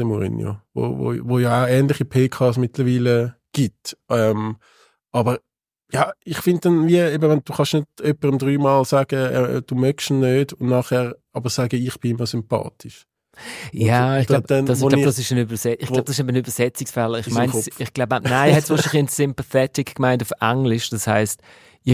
A: wo ja auch ähnliche PKs mittlerweile gibt. Aber ja, ich finde dann du kannst nicht jemandem dreimal sagen, du möchtest ihn nicht, und nachher aber sagen, ich bin immer sympathisch.
B: Ja, ich glaube, das ist ein Übersetzungsfehler. Ich meine, nein, er hat es wahrscheinlich in Sympathetic gemeint auf Englisch. Das heisst, ich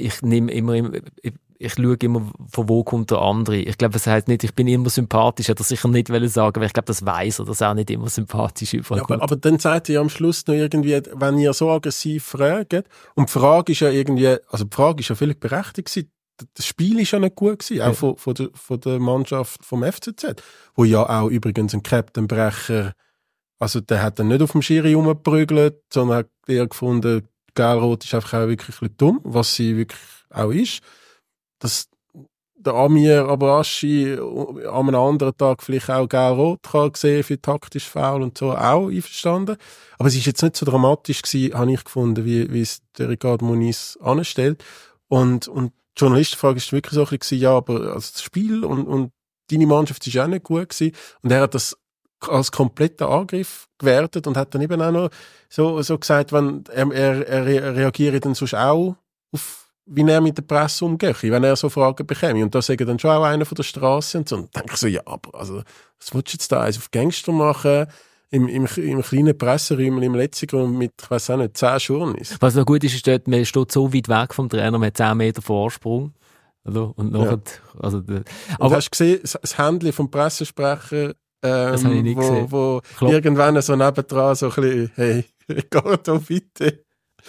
B: schaue immer, von wo kommt der andere. Ich glaube, das heisst nicht, ich bin immer sympathisch. Hat er sicher nicht sagen, weil ich glaube, das weiss er, dass er auch nicht immer sympathisch überkommt.
A: Ja, aber dann sagt er ja am Schluss noch irgendwie, wenn ihr so aggressiv fragt, und die Frage ist ja völlig berechtigt gewesen. Das Spiel ist ja nicht gut gewesen, auch von der Mannschaft vom FCZ, wo ja auch übrigens ein Captainbrecher, also der hat dann nicht auf dem Schiri rumgeprügelt, sondern hat eher gefunden, Gelrot ist einfach auch wirklich ein bisschen dumm, was sie wirklich auch ist. der Amir Abrashi an einem anderen Tag vielleicht auch gelb-rot kann sehen für taktisch Foul und so, auch einverstanden. Aber es ist jetzt nicht so dramatisch gewesen, habe ich gefunden, wie es der Ricardo Moniz anstellt. Und die Journalistenfrage ist wirklich so ein bisschen, ja, aber also das Spiel und deine Mannschaft ist auch nicht gut gewesen. Und er hat das als kompletter Angriff gewertet und hat dann eben auch noch so gesagt, wenn er reagiert dann sonst auch auf wie er mit der Presse umgeht, wenn er so Fragen bekäme. Und da sagen dann schon auch einer von der Straße und so. Und dann denke ich so, ja, aber also, was willst du jetzt da eins auf Gangster machen? Im kleinen Presseräumchen im Letzigrund mit, ich weiss auch nicht, 10 Journalisten.
B: Was noch gut ist, ist dort, man steht so weit weg vom Trainer, man hat 10 Meter Vorsprung. Also, und nachher, also,
A: aber hast du gesehen, das Handy vom Pressesprecher,
B: das habe ich nicht gesehen.
A: Wo irgendwann so nebendran so ein bisschen, hey, Ricardo, bitte.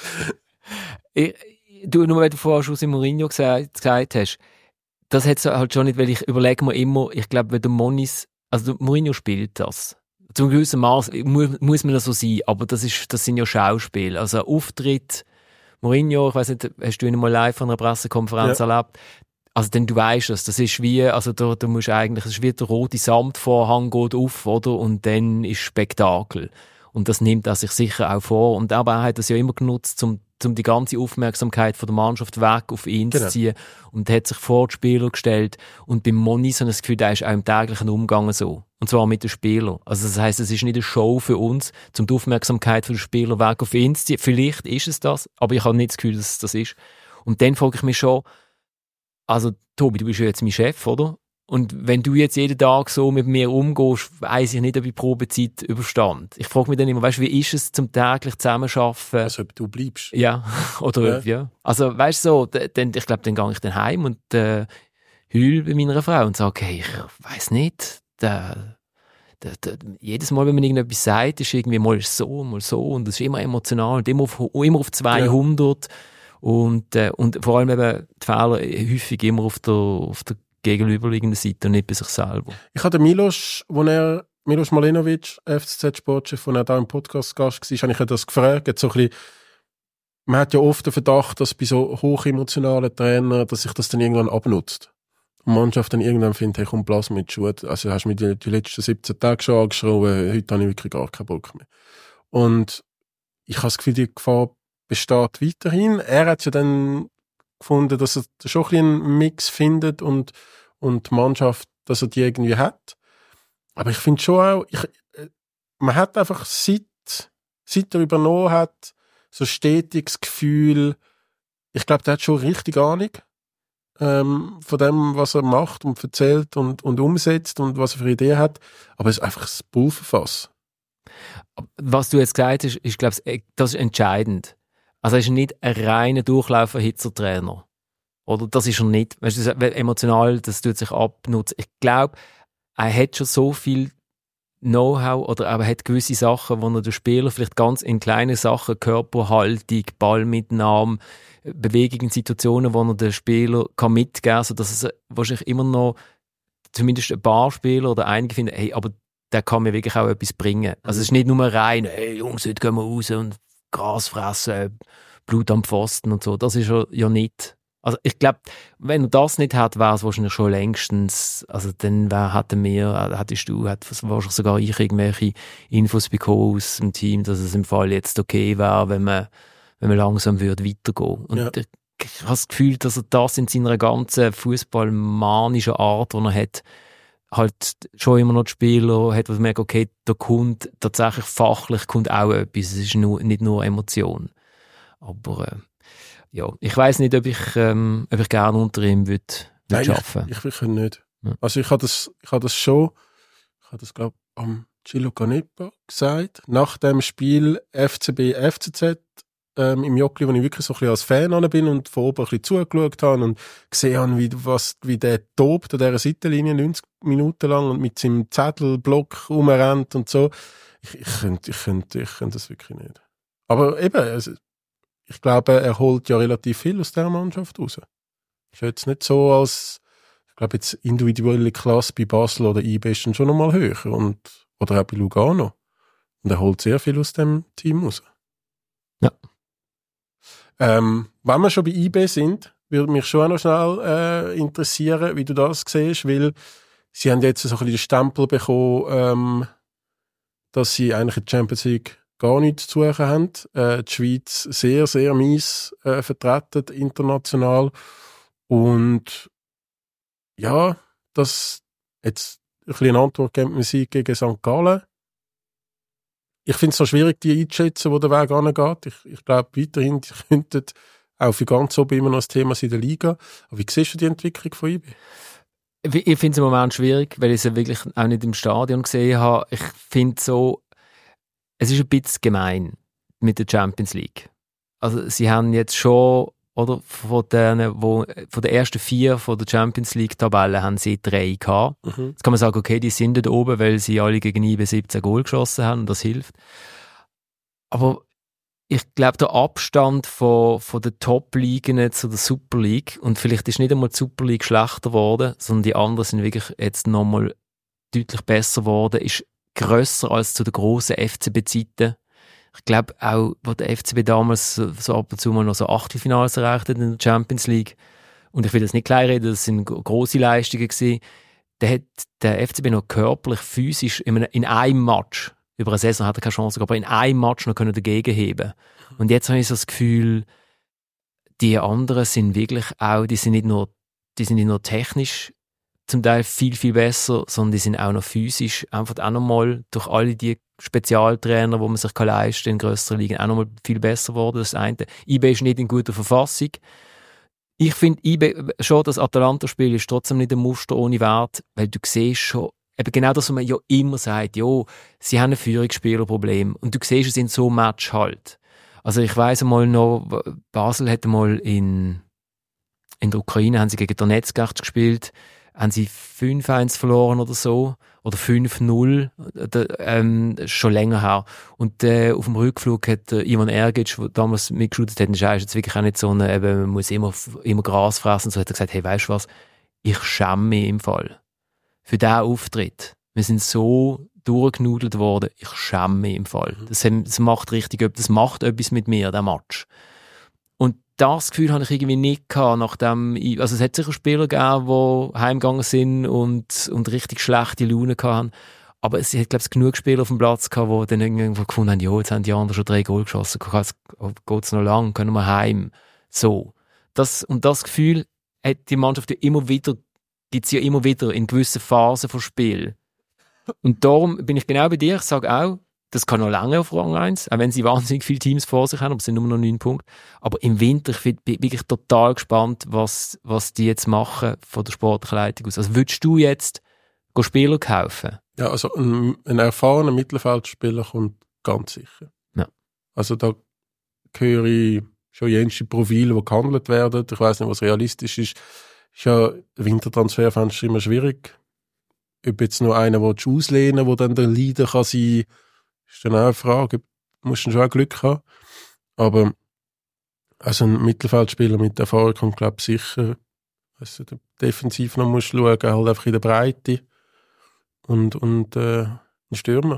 B: Du, nur weil du vorher schon Mourinho gesagt hast, das hat halt schon nicht, weil ich überlege mir immer, ich glaube, wenn der Moniz, also der Mourinho spielt das. Zum gewissen Maß muss man das so sein, aber das sind ja Schauspiele. Also Auftritt, Mourinho, ich weiss nicht, hast du ihn mal live an einer Pressekonferenz erlebt? Also denn du weißt es, das ist wie, also da musst eigentlich, es ist wie der rote Samtvorhang geht auf, oder? Und dann ist Spektakel. Und das nimmt er sich sicher auch vor. Und aber er hat das ja immer genutzt, um die ganze Aufmerksamkeit von der Mannschaft weg auf ihn zu ziehen. Und hat sich vor die Spieler gestellt. Und beim Moniz habe ich das Gefühl, der ist auch im täglichen Umgang so. Und zwar mit den Spielern. Also das heisst, es ist nicht eine Show für uns, um die Aufmerksamkeit von den Spielern weg auf ihn zu ziehen. Vielleicht ist es das, aber ich habe nicht das Gefühl, dass es das ist. Und dann frage ich mich schon, also Tobi, du bist ja jetzt mein Chef, oder? Und wenn du jetzt jeden Tag so mit mir umgehst, weiss ich nicht, ob ich Probezeit überstand. Ich frage mich dann immer, weißt du, wie ist es zum täglich Zusammenarbeiten?
A: Also ob du bleibst.
B: Ja, oder ja. Also weißt du so, ich glaube, dann gehe ich dann heim und heul bei meiner Frau und sage, hey, ich weiss nicht, jedes Mal, wenn man irgendetwas sagt, ist irgendwie mal so und es ist immer emotional und immer auf 200 und vor allem eben die Fehler häufig immer auf der gegenüberliegenden Seite und nicht bei sich selber.
A: Ich habe den Milos Malenovic, FCZ-Sportchef, als er da im Podcast Gast war, habe ich das gefragt. So ein bisschen, man hat ja oft den Verdacht, dass bei so hochemotionalen Trainern, dass sich das dann irgendwann abnutzt. Und die Mannschaft dann irgendwann findet, hey, komm, blass mit Schuhe. Also hast du mir die letzten 17 Tage schon angeschrieben, heute habe ich wirklich gar keinen Bock mehr. Und ich habe das Gefühl, die Gefahr besteht weiterhin. Er hat ja dann gefunden, dass er schon ein bisschen einen Mix findet und die Mannschaft, dass er die irgendwie hat. Aber ich finde schon auch, man hat einfach, seit er übernommen hat, so stetiges Gefühl, ich glaube, der hat schon richtig Ahnung von dem, was er macht und erzählt und umsetzt und was er für Ideen hat. Aber es ist einfach das Pulverfass.
B: Was du jetzt gesagt hast, ich glaube, das ist entscheidend. Also er ist nicht ein reiner Durchlaufer-Hitzer-Trainer. Oder das ist er nicht. Weißt du, emotional, das tut sich abnutzen. Ich glaube, er hat schon so viel Know-how oder er hat gewisse Sachen, wo er den Spieler vielleicht ganz in kleinen Sachen, Körperhaltung, Ballmitnahme, Bewegungen, Situationen, wo er den Spieler kann mitgeben kann, sodass es wahrscheinlich immer noch zumindest ein paar Spieler oder einige finden, hey, aber der kann mir wirklich auch etwas bringen. Also es ist nicht nur rein, hey Jungs, heute gehen wir raus und Gras fressen, Blut am Pfosten und so. Das ist er ja nicht. Also ich glaube, wenn er das nicht hat, wäre es wahrscheinlich schon längstens, also dann hättest du wahrscheinlich sogar ich irgendwelche Infos bekommen aus dem Team, dass es im Fall jetzt okay wäre, wenn man langsam würde weitergehen. Und ich habe das Gefühl, dass er das in seiner ganzen fußballmanischen Art, die er hat, halt schon immer noch die Spieler hat, was merkt, okay, da kommt tatsächlich fachlich kommt auch etwas, es ist nicht nur Emotion. Aber ja, ich weiss nicht, ob ich gerne unter ihm würde arbeiten.
A: Ich will nicht. Ja. Also ich habe das glaube ich am Gillo Canepa gesagt, nach dem Spiel FCB FCZ im Jockli, wo ich wirklich so ein bisschen als Fan bin und von oben ein bisschen zugeschaut habe und gesehen habe, wie der tobt an dieser Seitenlinie 90 Minuten lang und mit seinem Zettelblock rumrennt und so. Ich könnte das wirklich nicht. Aber eben, also, ich glaube, er holt ja relativ viel aus dieser Mannschaft raus. Ist jetzt nicht so, als, ich glaube, jetzt individuelle Klasse bei Basel oder IB ist dann schon noch mal höher oder auch bei Lugano. Und er holt sehr viel aus dem Team raus.
B: Ja.
A: Wenn wir schon bei IB sind, würde mich schon auch noch schnell interessieren, wie du das siehst, weil sie haben jetzt so ein bisschen den Stempel bekommen, dass sie eigentlich in der Champions League gar nichts zu suchen haben. Die Schweiz sehr, sehr mies vertreten international. Und ja, das jetzt ein bisschen eine Antwort geben wir sie gegen St. Gallen. Ich finde es noch schwierig, die einzuschätzen, wo der Weg angeht. Ich glaube weiterhin, die könnten auch für ganz oben immer noch das Thema sein in der Liga. Aber wie siehst du die Entwicklung von IB?
B: Ich finde es im Moment schwierig, weil ich es wirklich auch nicht im Stadion gesehen habe. Ich finde so, es ist ein bisschen gemein mit der Champions League. Also sie haben jetzt schon, oder von den ersten 4 von der Champions League-Tabelle haben sie 3 gehabt. Jetzt kann man sagen, okay, die sind dort oben, weil sie alle gegen IB 17 Goal geschossen haben und das hilft. Aber ich glaube, der Abstand von der Top-Ligen zu der Super League, und vielleicht ist nicht einmal die Super League schlechter geworden, sondern die anderen sind wirklich jetzt nochmal deutlich besser geworden, ist grösser als zu den grossen FCB-Zeiten. Ich glaube auch, wo der FCB damals so ab und zu mal noch so Achtelfinals erreicht hat in der Champions League, und ich will das nicht kleinreden, das sind grosse Leistungen gewesen, da hat der FCB noch körperlich, physisch in einem Match, über eine Saison hat er keine Chance, aber in einem Match noch dagegen heben. Und jetzt habe ich so das Gefühl, die anderen sind wirklich auch, die sind nicht nur technisch zum Teil viel, viel besser, sondern die sind auch noch physisch einfach auch nochmal durch alle die Spezialtrainer, die man sich leisten kann in grösseren Ligen, auch nochmal viel besser geworden. Das eine. IB ist nicht in guter Verfassung. Ich finde, IB, schon das Atalanta-Spiel ist trotzdem nicht ein Muster ohne Wert, weil du siehst schon, eben genau das, was man ja immer sagt, sie haben ein Führungsspielerproblem. Und du siehst es in so einem Match halt. Also ich weiss einmal noch, Basel hat einmal in der Ukraine, haben sie gegen Donetsk gespielt, haben sie 5-1 verloren oder so, oder 5-0, schon länger her. Und auf dem Rückflug hat Ivan Ergic, der damals mitgeschüttet hat, ist jetzt wirklich auch nicht so eine, eben, man muss immer Gras fressen, so hat er gesagt, hey, weißt du was, ich schäme mich im Fall für diesen Auftritt. Wir sind so durchgenudelt worden, ich schäme mich im Fall. Das macht etwas mit mir, der Match. Und das Gefühl habe ich irgendwie nicht gehabt, nachdem also es hat sicher Spieler gegeben, die heimgegangen sind und richtig schlechte Laune hatten. Aber es hat, glaube ich, genug Spieler auf dem Platz gehabt, die dann irgendwo gefunden haben, jetzt haben die anderen schon 3 Goal geschossen, geht's noch lang, können wir heim. So. Das Gefühl hat die Mannschaft ja immer wieder in gewissen Phasen von Spiel. Und darum bin ich genau bei dir, ich sage auch, das kann noch lange auf Rang 1, auch wenn sie wahnsinnig viele Teams vor sich haben, aber es sind nur noch 9 Punkte. Aber im Winter, ich bin wirklich total gespannt, was die jetzt machen von der sportlichen Leitung aus. Also würdest du jetzt Spieler kaufen?
A: Ja, also ein erfahrener Mittelfeldspieler kommt ganz sicher.
B: Ja.
A: Also da höre ich schon jenste Profile, die gehandelt werden. Ich weiss nicht, was realistisch ist. Ist ja Wintertransferfenster immer schwierig. Ob jetzt nur einer auslehnen, der dann der Leader kann sein, ist dann auch eine Frage. Du musst schon auch Glück haben. Aber also ein Mittelfeldspieler mit Erfahrung kommt, glaube ich, sicher. Also defensiv noch musst du schauen, halt einfach in der Breite. Und ein Stürmer.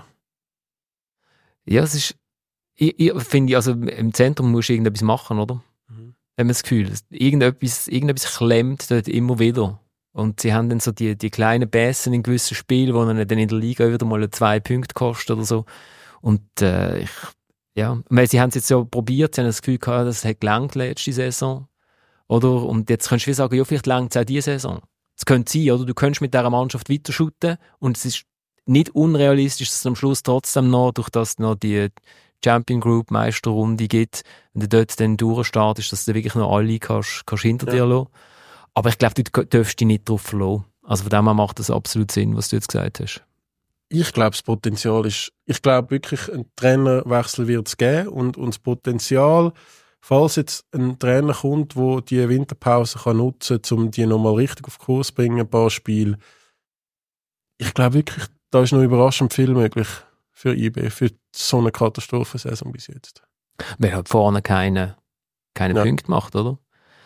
B: Ja, es ist, ich finde, also im Zentrum musst du irgendetwas machen, oder? Haben wir das Gefühl, irgendetwas klemmt dort immer wieder. Und sie haben dann so die kleinen Bässen in gewissen Spielen, die dann in der Liga wieder mal 2 Punkte kosten oder so. Und weil sie haben es jetzt ja probiert, sie haben das Gefühl gehabt, das hat gelangt letzte Saison. Oder? Und jetzt könntest du sagen, ja, vielleicht langt es auch diese Saison. Es könnte sein, oder? Du könntest mit dieser Mannschaft weiter shooten und es ist nicht unrealistisch, dass es am Schluss trotzdem noch, durch das noch die Champion Group Meisterrunde gibt, wenn du dort dann durchstartest, dass du wirklich noch alle kannst hinter dir lassen. Aber ich glaube, du darfst dich nicht drauf verlassen. Also von dem her macht das absolut Sinn, was du jetzt gesagt hast.
A: Ich glaube, das Potenzial ist, ich glaube wirklich, ein Trainerwechsel wird es geben und das Potenzial, falls jetzt ein Trainer kommt, der die Winterpause kann nutzen kann, um die nochmal richtig auf Kurs zu bringen, ein paar Spiele. Ich glaube wirklich, da ist noch überraschend viel möglich für IB, für so eine Katastrophensaison bis jetzt.
B: Wer hat vorne keine Punkte macht, oder?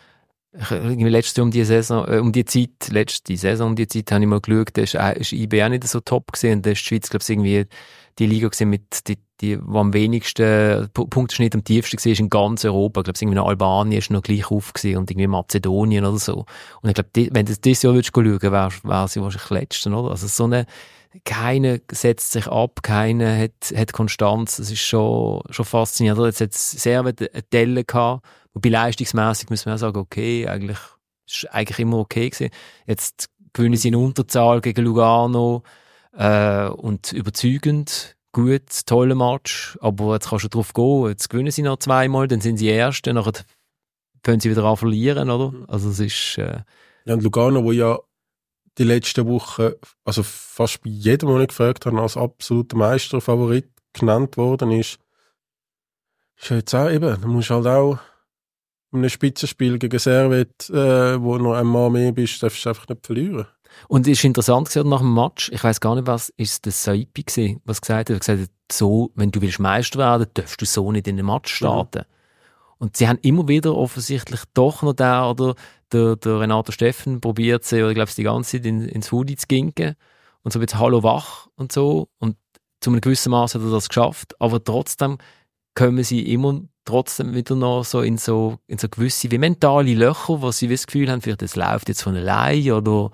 B: Letzte Saison um die Zeit habe ich mal geschaut, da ist IB auch nicht so top gesehen. Da ist die Schweiz, glaube ich, irgendwie die Liga gesehen mit die wo am wenigsten Punkteschnitt am tiefsten war in ganz Europa. Ich glaube, irgendwie noch Albanien ist noch gleich auf gewesen und irgendwie Mazedonien oder so. Und ich glaube, wenn du dieses Jahr schauen würdest, wäre sie wahrscheinlich Letzte, oder? Also so eine, keiner setzt sich ab, keiner hat Konstanz. Das ist schon faszinierend. Oder? Jetzt hat es sehr eine Delle gehabt, wobei leistungsmässig müssen wir auch sagen, okay, ist eigentlich immer okay gewesen. Jetzt gewinnen sie in Unterzahl gegen Lugano, und überzeugend, gut, toller Match, aber jetzt kannst du drauf gehen, jetzt gewinnen sie noch zweimal, dann sind sie Erste, nachher können sie wieder an verlieren, oder? Also es ist...
A: Ja, und Lugano, wo ja die letzten Wochen, also fast bei jedem, den ich gefragt habe, als absoluter Meisterfavorit genannt worden ist jetzt auch eben, du musst halt auch in einem Spitzenspiel gegen Servet, wo noch ein Mann mehr bist, darfst du einfach nicht verlieren.
B: Und es ist interessant gewesen, nach dem Match, ich weiss gar nicht, was ist das Saipi gewesen, was gesagt hat. Er hat gesagt, so, wenn du willst Meister werden, darfst du so nicht in den Match starten. Mhm. Und sie haben immer wieder offensichtlich doch noch der Renato Steffen probiert sie, oder ich glaube, die ganze Zeit ins Hoodie zu ginken und so ein bisschen Hallo wach und so. Und zu einem gewissen Maß hat er das geschafft, aber trotzdem kommen sie immer trotzdem wieder noch so in so gewisse wie mentale Löcher, wo sie das Gefühl haben, vielleicht es läuft jetzt von allein oder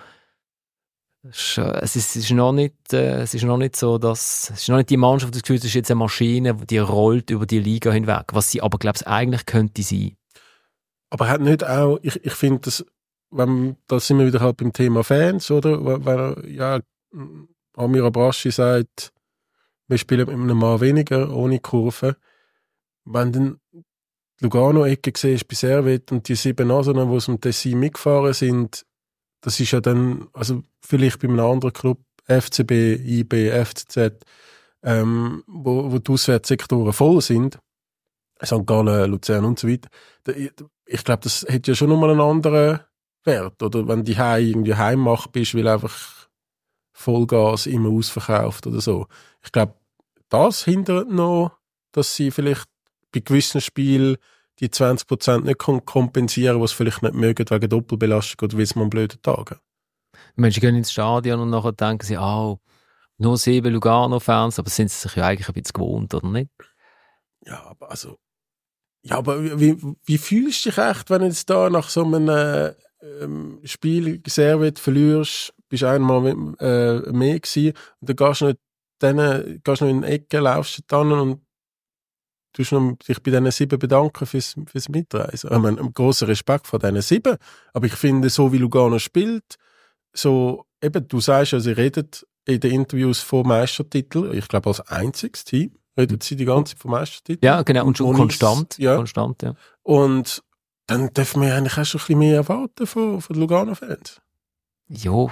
B: es ist noch nicht so, dass es ist noch nicht die Mannschaft, das Gefühl, es ist jetzt eine Maschine, die rollt über die Liga hinweg, was sie aber, glaube ich, eigentlich könnte sein.
A: Aber hat nicht auch, ich finde, das, da sind wir wieder halt beim Thema Fans, oder? Weil ja, Amir Abrashi sagt, wir spielen mit einem Mann weniger, ohne Kurve. Wenn dann Lugano-Ecke siehst bei Servet und die 7 Nasen, die aus dem Tessin mitgefahren sind, das ist ja dann, also vielleicht bei einem anderen Club, FCB, IB, FCZ, wo die Auswärtssektoren voll sind, St. Gallen, Luzern und so weiter. Ich glaube, das hat ja schon nochmal einen anderen Wert, oder? Wenn du irgendwie Heimmacht bist, weil einfach Vollgas immer ausverkauft oder so. Ich glaube, das hindert noch, dass sie vielleicht bei gewissen Spielen die 20% nicht kompensieren, was sie vielleicht nicht mögen wegen Doppelbelastung oder weil es mal einen blöden Tag haben.
B: Menschen gehen ins Stadion und nachher denken sie, nur 7 Lugano-Fans, aber sind sie sich ja eigentlich ein bisschen gewohnt, oder nicht?
A: Ja, aber wie fühlst du dich echt, wenn du jetzt da nach so einem Spiel Servet verlierst, bist einmal mehr gewesen und dann gehst du noch in die Ecke, laufst dann und tust dich bei diesen 7 bedanken fürs Mitreisen. Ich meine, einen grossen Respekt vor diesen 7, aber ich finde, so wie Lugano spielt, so, eben, du sagst ja, sie reden in den Interviews von Meistertitel, ich glaube als einziges Team, redet sie die ganze Zeit vom Meistertitel.
B: Ja, genau, und schon konstant.
A: Ja.
B: Konstant, ja.
A: Und dann dürfen wir eigentlich auch schon ein bisschen mehr erwarten von Lugano-Fans.
B: Jo,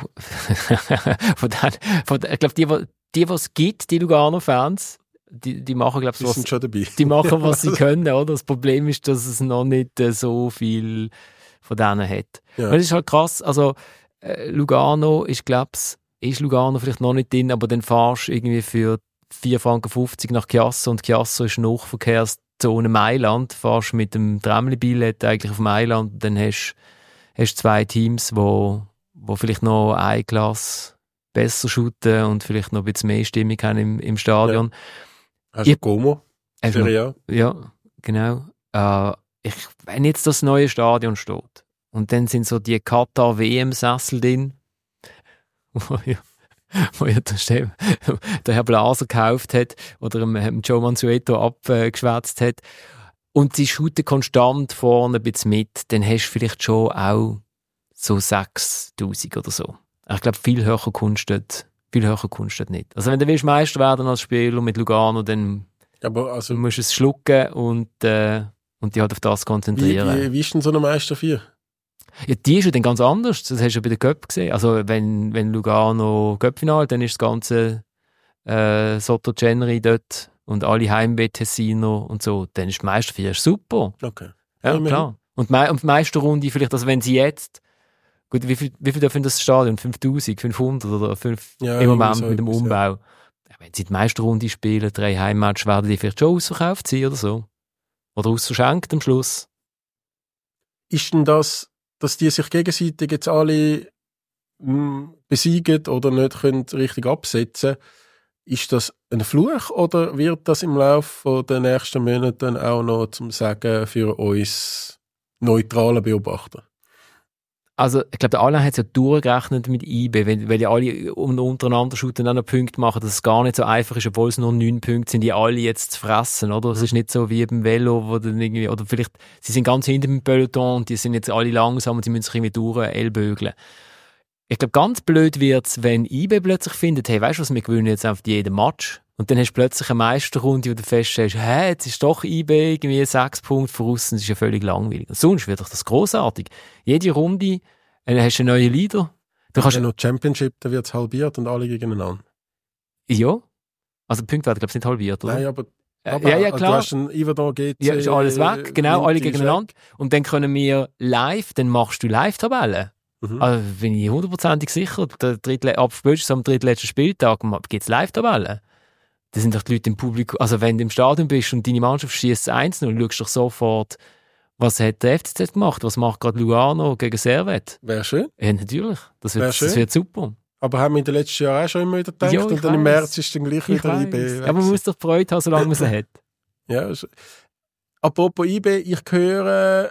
B: ich glaube, die es gibt, die Lugano-Fans, die machen, glaube ich,
A: sind schon dabei.
B: Die machen, was sie können, oder? Das Problem ist, dass es noch nicht so viel von denen hat. Ja. Und es ist halt krass, also Lugano ist Lugano vielleicht noch nicht drin, aber dann fahrst du irgendwie für 4,50 Franken nach Chiasso und Chiasso ist Hochverkehrszone Mailand, fahrst mit dem Tramli-Billett eigentlich auf Mailand und dann hast du 2 Teams, wo vielleicht noch eine Klasse besser shooten und vielleicht noch ein bisschen mehr Stimmung haben im Stadion.
A: Ja. Hast du Como?
B: Ja, genau. Wenn jetzt das neue Stadion steht und dann sind so die Katar-WM-Sessel drin, wo ja der Herr Blaser gekauft hat oder Joe Mansueto abgeschwätzt hat und sie shooten konstant vorne ein bisschen mit, dann hast du vielleicht schon auch so 6'000 oder so. Ich glaube, viel höher kommst du nicht. Also wenn du willst Meister werden als Spieler mit Lugano, dann musst du es schlucken und dich halt auf das konzentrieren.
A: Wie ist denn so eine Meister 4?
B: Ja, die ist ja dann ganz anders. Das hast du ja bei der Cup gesehen. Also wenn Lugano Cup-Final, dann ist das ganze Sotto Generi dort und alle Heimweh-Tessiner und so. Dann ist die Meister 4 super.
A: Okay.
B: Ja, klar. Und die Meisterrunde vielleicht, also wenn sie jetzt gut, wie viel dürfen das Stadion? 5'000, 500 oder 5 im Moment so mit dem Umbau? Ja. Wenn sie die Meisterrunde spielen, 3 Heimmatches, werden die vielleicht schon ausverkauft sein oder so. Oder ausverschenkt am Schluss.
A: Ist denn das, dass die sich gegenseitig jetzt alle besiegen oder nicht können richtig absetzen, Ist das ein Fluch oder wird das im Laufe der nächsten Monate auch noch zum Sagen für uns neutralen Beobachter?
B: Also, ich glaube, der Alain hat es ja durchgerechnet mit IB, weil ja alle untereinander shooten auch noch Punkte machen, dass es gar nicht so einfach ist, obwohl es nur 9 Punkte sind, die alle jetzt zu fressen, oder? Es ist nicht so wie beim Velo, wo dann irgendwie, oder vielleicht, sie sind ganz hinter dem Peloton und die sind jetzt alle langsam und sie müssen sich irgendwie durch ellbögeln. Ich glaube, ganz blöd wird's, wenn IB plötzlich findet, hey, weißt du was, wir gewinnen jetzt einfach jeden Match. Und dann hast du plötzlich eine Meisterrunde, wo du feststellst, jetzt ist doch IB irgendwie 6 Punkte voraus, das ist ja völlig langweilig. Und sonst wird doch das grossartig. Jede Runde hast du einen neuen Leader. Du kannst
A: ja noch Championship, da wird es halbiert und alle gegeneinander.
B: Ja. Also die Punkte werden, glaube ich, nicht halbiert, oder?
A: Nein, aber
B: ja, klar.
A: Du hast einen Iverdor GC.
B: Ja, ist alles weg, genau, alle gegeneinander. Und dann können wir live, dann machst du Live-Tabellen. Also bin ich 100% sicher, ab spätestens am drittletzten Spieltag gibt es Live-Tabellen. Da sind doch die Leute im Publikum, also wenn du im Stadion bist und deine Mannschaft schießt 1-0, dann schaust du doch sofort, was hat der FCZ gemacht, was macht gerade Lugano gegen Servette.
A: Wäre schön.
B: Ja, natürlich. Das wird super.
A: Aber haben wir in den letzten Jahren auch schon immer wieder gedacht, und dann im März ist dann gleich wieder IB.
B: Aber man muss doch Freude haben, solange man sie hat.
A: Ja, apropos IB, ich höre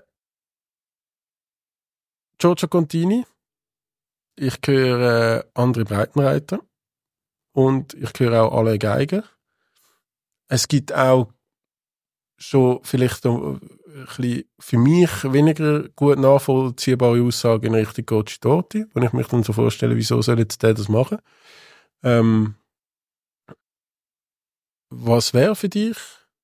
A: Giorgio Contini, ich höre André Breitenreiter und ich höre auch alle Geiger. Es gibt auch schon vielleicht ein bisschen für mich weniger gut nachvollziehbare Aussagen in Richtung Coach Totti, wenn ich mich dann so vorstelle, wieso soll jetzt der das machen? Was wäre für dich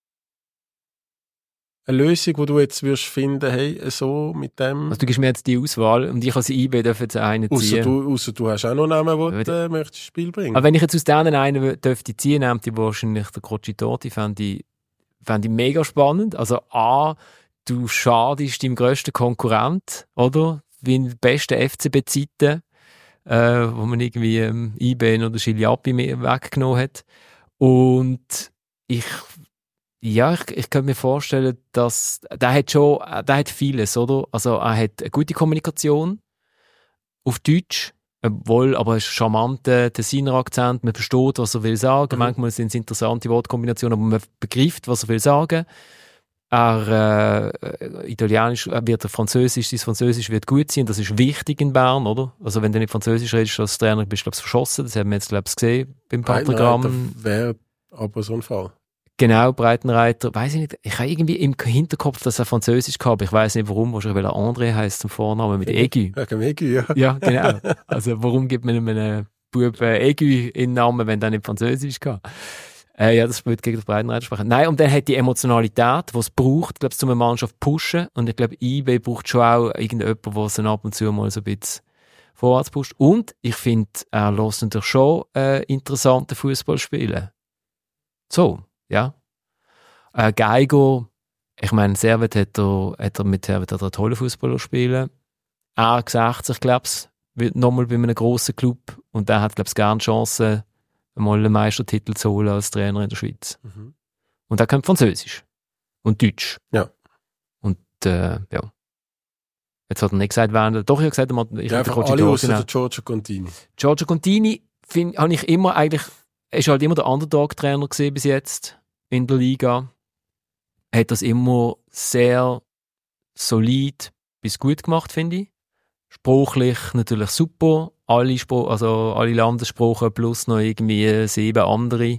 A: eine Lösung, die du jetzt würdest finden, hey, so mit dem...
B: Also du gibst mir jetzt die Auswahl und ich als IB darf jetzt einen ziehen.
A: Ausser du hast auch noch einen Namen, den du möchtest ins Spiel bringen.
B: Aber wenn ich jetzt aus denen einen dürfte ziehen, nehmt ich wahrscheinlich den Crocitotti, fände ich mega spannend. Also A, du schadest deinem grössten Konkurrent, oder? Wie in den besten FCB-Zeiten, wo man irgendwie IB oder Chiliapi weggenommen hat. Und ich könnte mir vorstellen, dass der hat vieles, oder? Also er hat eine gute Kommunikation auf Deutsch, obwohl aber ein charmanter Tessiner Akzent, man versteht, was er will sagen. Manchmal sind es interessante Wortkombinationen, aber man begreift, was er will sagen. Italienisch wird Französisch, sein Französisch wird gut sein, das ist wichtig in Bern, oder? Also wenn du nicht Französisch redest als Trainer, bist du, glaube ich, verschossen, das haben wir jetzt, glaube ich, gesehen beim Partnerprogramm.
A: Das wäre aber so ein Fall.
B: Genau, Breitenreiter, weiss ich nicht, ich habe irgendwie im Hinterkopf, dass er Französisch gehabt, ich weiss nicht warum, wahrscheinlich weil er André heisst zum Vornamen mit Aigu.
A: Wegen Aigu, ja.
B: Ja, genau. Also warum gibt man einem Bub Aigu in den Namen, wenn der nicht Französisch kann? Ja, das wird gegen den Breitenreiter sprechen. Nein, und dann hat die Emotionalität, die es braucht, glaube ich, um eine Mannschaft zu pushen. Und ich glaube, IB braucht schon auch irgendjemanden, der sie ab und zu mal so ein bisschen vorwärts pusht. Und ich finde, er lässt natürlich schon interessante Fußball spielen. So. Ja. Geiger, ich meine, Servet hat er mit Servet einen tollen Fußballer spielen. Er gesagt, ich glaube, es wird nochmal bei einem grossen Club und der hat, glaube ich, gerne Chancen, mal einen Meistertitel zu holen als Trainer in der Schweiz. Und er kann Französisch und Deutsch.
A: Ja.
B: Und ja. Jetzt hat er nicht gesagt, wer. Doch, ich habe gesagt, ich
A: habe alle außer der Giorgio Contini.
B: Giorgio Contini habe ich immer eigentlich, ist halt immer der Underdog-Trainer gesehen bis jetzt in der Liga. Hat das immer sehr solid bis gut gemacht, finde ich. Sprachlich natürlich super. Alle Landessprachen plus noch irgendwie 7 andere.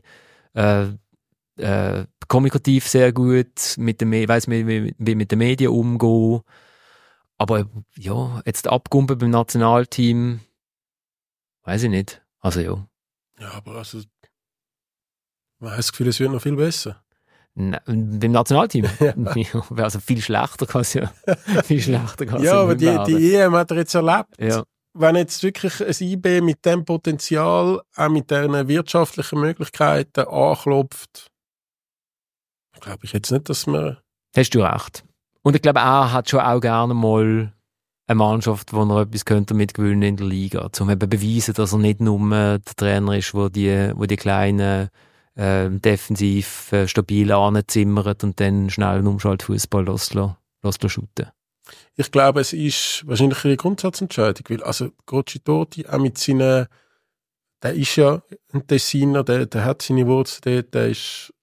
B: Kommunikativ sehr gut. Weiss wie mit den Medien umgehen. Aber ja, jetzt abgumpen beim Nationalteam, weiß ich nicht. Also ja.
A: Ja, aber also, man hat das Gefühl, es wird noch viel besser.
B: Beim Nationalteam? Ja. Also viel schlechter kann es ja.
A: Ja, aber die EM hat er jetzt erlebt.
B: Ja.
A: Wenn jetzt wirklich ein IB mit dem Potenzial, auch mit diesen wirtschaftlichen Möglichkeiten anklopft, glaube ich jetzt nicht, dass man...
B: Hast du recht. Und ich glaube, er hat schon auch gerne mal eine Mannschaft, wo er etwas könnte mitgewinnen in der Liga, um eben beweisen, dass er nicht nur der Trainer ist, wo die kleinen defensiv stabil anzimmert und dann schnell einen Umschaltfußball shooten.
A: Ich glaube, es ist wahrscheinlich eine Grundsatzentscheidung, weil also Crocitotti auch mit seinen der ist ja ein Tessiner, der hat seine Wurzeln dort, der ist,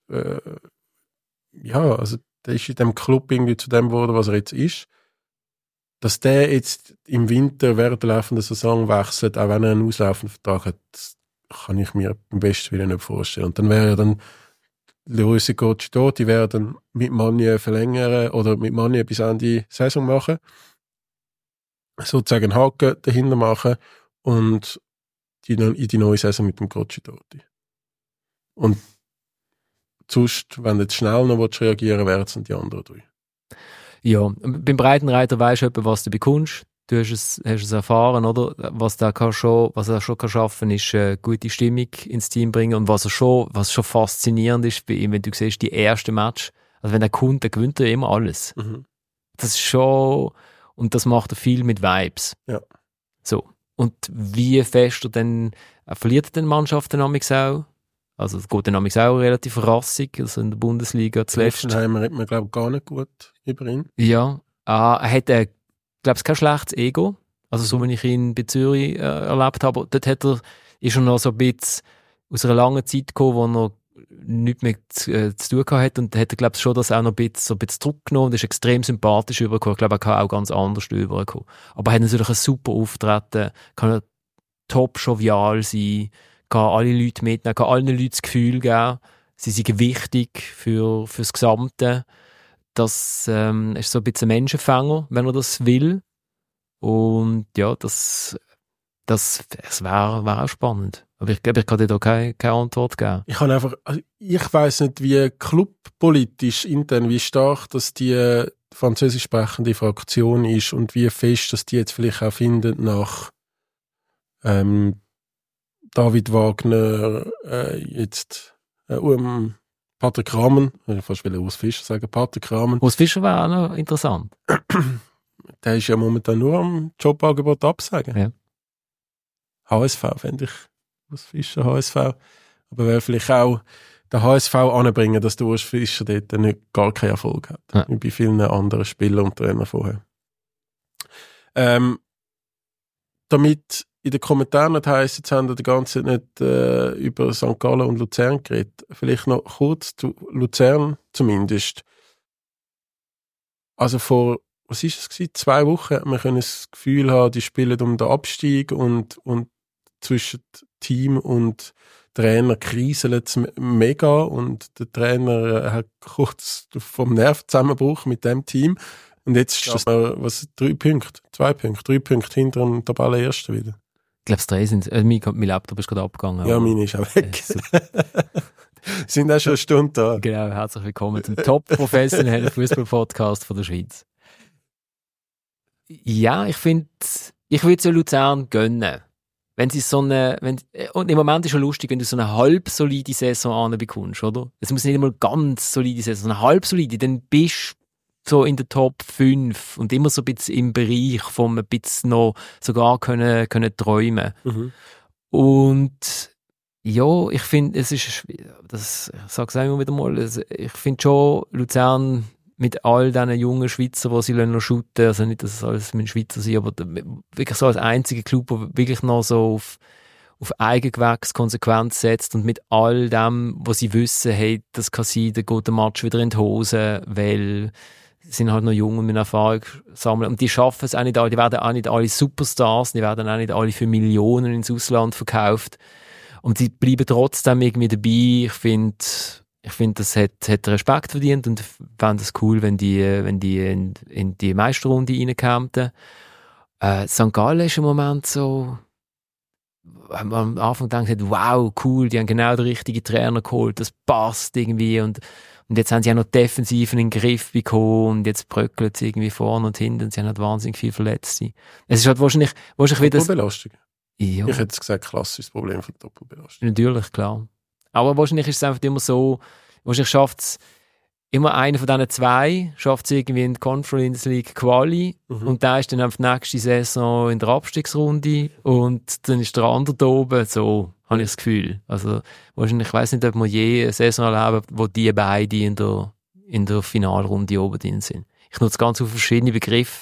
A: also der ist in dem Club irgendwie zu dem geworden, was er jetzt ist. Dass der jetzt im Winter während der laufenden Saison wechselt, auch wenn er einen auslaufenden Vertrag hat, das kann ich mir beim besten Willen nicht vorstellen. Und dann wäre dann Leroy Coach dort, die werden mit Magne verlängern oder mit Magne bis Ende Saison machen. Sozusagen einen Haken dahinter machen und in die neue Saison mit dem Coach dort. Und sonst, wenn du jetzt schnell noch reagieren willst, wären es die anderen 3.
B: Ja, beim Breitenreiter weisst du etwa, was du bekommst. Du hast es erfahren, oder? Was er schon schaffen kann, ist gute Stimmung ins Team bringen. Und was schon faszinierend ist bei ihm, wenn du siehst, die ersten Match, also wenn er kommt, dann gewinnt er immer alles. Mhm. Das ist schon, und das macht er viel mit Vibes. Ja. So. Und wie fest verliert er den Mannschaft dynamisch auch? Also es geht dynamisch auch relativ rassig, also in der Bundesliga zuletzt.
A: Hoffenheim redet man, glaube ich, gar nicht gut über ihn.
B: Ja, er hat, glaube ich, kein schlechtes Ego. Also so, wie ich ihn bei Zürich erlebt habe. Dort ist er noch so ein bisschen aus einer langen Zeit gekommen, wo er nichts mehr zu tun hatte. Und hat, glaube ich, schon das auch noch ein bisschen zurückgenommen und ist extrem sympathisch übergekommen. Ich glaube, er kann auch ganz anders überkommen. Aber er hat natürlich ein super Auftreten, kann er top jovial sein, kann alle Leute mitnehmen, kann allen Leuten das Gefühl geben, sie sind wichtig fürs Gesamte. Das ist so ein bisschen ein Menschenfänger, wenn er das will. Und ja, das wäre auch spannend. Aber ich kann dir da keine Antwort geben.
A: Ich weiss nicht, wie clubpolitisch intern, wie stark dass die französisch sprechende Fraktion ist und wie fest, dass die jetzt vielleicht auch finden nach David Wagner, jetzt Patrick Rahmen, ich fast will Urs Fischer sagen, Patrick Rahmen.
B: Urs Fischer wäre auch noch interessant.
A: Der ist ja momentan nur am Jobangebot absagen.
B: Ja.
A: HSV, fände ich, Urs Fischer, HSV. Aber wäre vielleicht auch der HSV anbringen, dass der Urs Fischer dort gar keinen Erfolg hat. Ja. Wie bei vielen anderen Spielern und Trainern vorher. Damit in den Kommentaren nicht heisst, jetzt haben wir die ganze Zeit nicht über St. Gallen und Luzern geredet. Vielleicht noch kurz zu Luzern zumindest. Also vor, was ist es gewesen? 2 Wochen hat man das Gefühl haben, die spielen um den Abstieg und zwischen Team und Trainer kriselt es mega und der Trainer hat kurz vom Nervenzusammenbruch mit dem Team. Und jetzt ist das 3 Punkte, 3 Punkte hinter dem Tabellenersten wieder.
B: Ich glaube, es 3 sind. Mein Laptop ist gerade abgegangen.
A: Ja, meine ist auch weg. Sind auch schon eine Stunde da.
B: Genau, herzlich willkommen zum top-professionellen Fußball-Podcast von der Schweiz. Ja, ich finde, ich würde es Luzern gönnen. Wenn sie und im Moment ist es lustig, wenn du so eine halb solide Saison anbekommst, oder? Es muss nicht immer ganz solide Saison, sondern eine halb solide, dann bist du so in der Top 5 und immer so ein bisschen im Bereich von ein bisschen noch sogar können träumen. Mhm. Und ja, ich finde, es ist, das, ich sage es auch immer wieder mal, ich finde schon, Luzern mit all diesen jungen Schweizer, die sie noch shooten, also nicht, dass es alles mit Schweizer sind, aber wirklich so als einziger Club, der wirklich noch so auf Eigengewächs Konsequenz setzt und mit all dem, was sie wissen, hey, das kann sein, dann geht der Match wieder in die Hose, weil sie sind halt noch jung und mit Erfahrung sammeln. Und die schaffen es auch nicht alle, die werden auch nicht alle Superstars, die werden auch nicht alle für Millionen ins Ausland verkauft. Und sie bleiben trotzdem irgendwie dabei. Ich finde, das hat Respekt verdient und fände es cool, wenn die in die Meisterrunde reinkämen. St. Gallen ist im Moment so, am Anfang gedacht, wow, cool, die haben genau den richtigen Trainer geholt, das passt irgendwie und jetzt haben sie auch noch Defensiven in den Griff bekommen und jetzt bröckelt es irgendwie vorne und hinten und sie haben halt wahnsinnig viel Verletzte. Es ist halt wahrscheinlich wieder...
A: Doppelbelastung.
B: Ja.
A: Ich hätte gesagt, klassisches Problem von Doppelbelastung.
B: Natürlich, klar. Aber wahrscheinlich ist es einfach immer so, wahrscheinlich schafft es immer einer von diesen 2, schafft es irgendwie in der Conference League Quali und der ist dann auf die nächste Saison in der Abstiegsrunde und dann ist der andere da oben, so habe ich das Gefühl. Also wahrscheinlich, ich weiss nicht, ob wir je eine Saison erleben, wo die beiden in der Finalrunde oben drin sind. Ich nutze ganz viele verschiedene Begriffe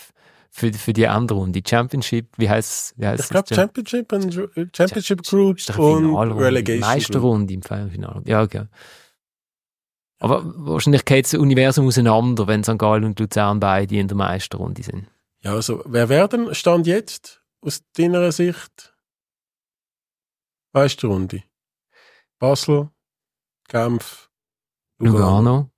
B: für die Endrunde. Championship, wie heisst
A: ich glaube Championship Group und Relegation
B: Meisterrunde im Finale. Ja, okay. Aber wahrscheinlich geht das Universum auseinander, wenn St. Gallen und Luzern beide in der Meisterrunde sind.
A: Ja, also wer werden Stand jetzt aus deiner Sicht Meisterrunde? Basel, Genf,
B: Lugano.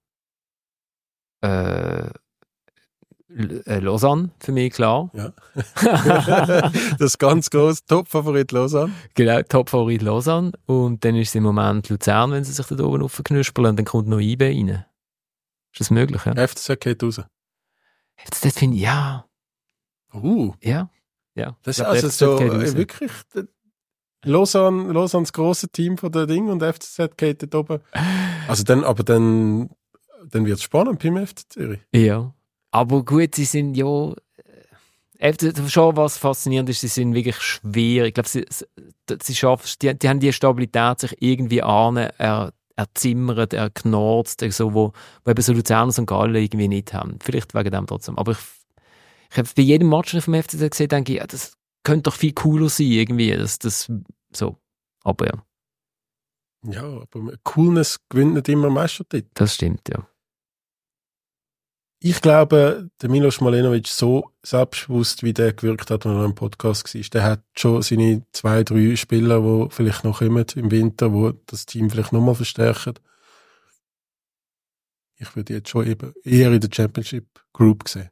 B: Lausanne, für mich klar.
A: Ja. Das ganz grosse Top-Favorit Lausanne.
B: Genau, Top-Favorit Lausanne. Und dann ist es im Moment Luzern, wenn sie sich da oben aufknüspeln und dann kommt noch IB rein. Ist das möglich, ja?
A: FCZ geht raus.
B: FCZ finde ich, ja. Ja.
A: Das ist also so wirklich Lausanne das grosse Team von der Ding und FCZ geht dort oben. Also dann wird es spannend beim FC Zürich.
B: Ja. Aber gut, sie sind ja schon was faszinierend ist, sie sind wirklich schwer. Ich glaube, sie schaffen, die haben die Stabilität sich irgendwie erzimmert, erknorzt, so, wo eben so Luzern und St. Gallen irgendwie nicht haben. Vielleicht wegen dem trotzdem. Aber ich habe bei jedem Match vom FCZ gesehen, denke ich, ja, das könnte doch viel cooler sein, irgendwie. Das so. Aber ja.
A: Ja, aber Coolness gewinnt nicht immer Meistertitel.
B: Das stimmt, ja.
A: Ich glaube, der Milos Malenovic, so selbstbewusst, wie der gewirkt hat, wenn er im Podcast war, der hat schon seine 2-3 Spieler, die vielleicht noch kommen im Winter, wo das Team vielleicht nochmal verstärken. Ich würde jetzt schon eben eher in der Championship Group sehen.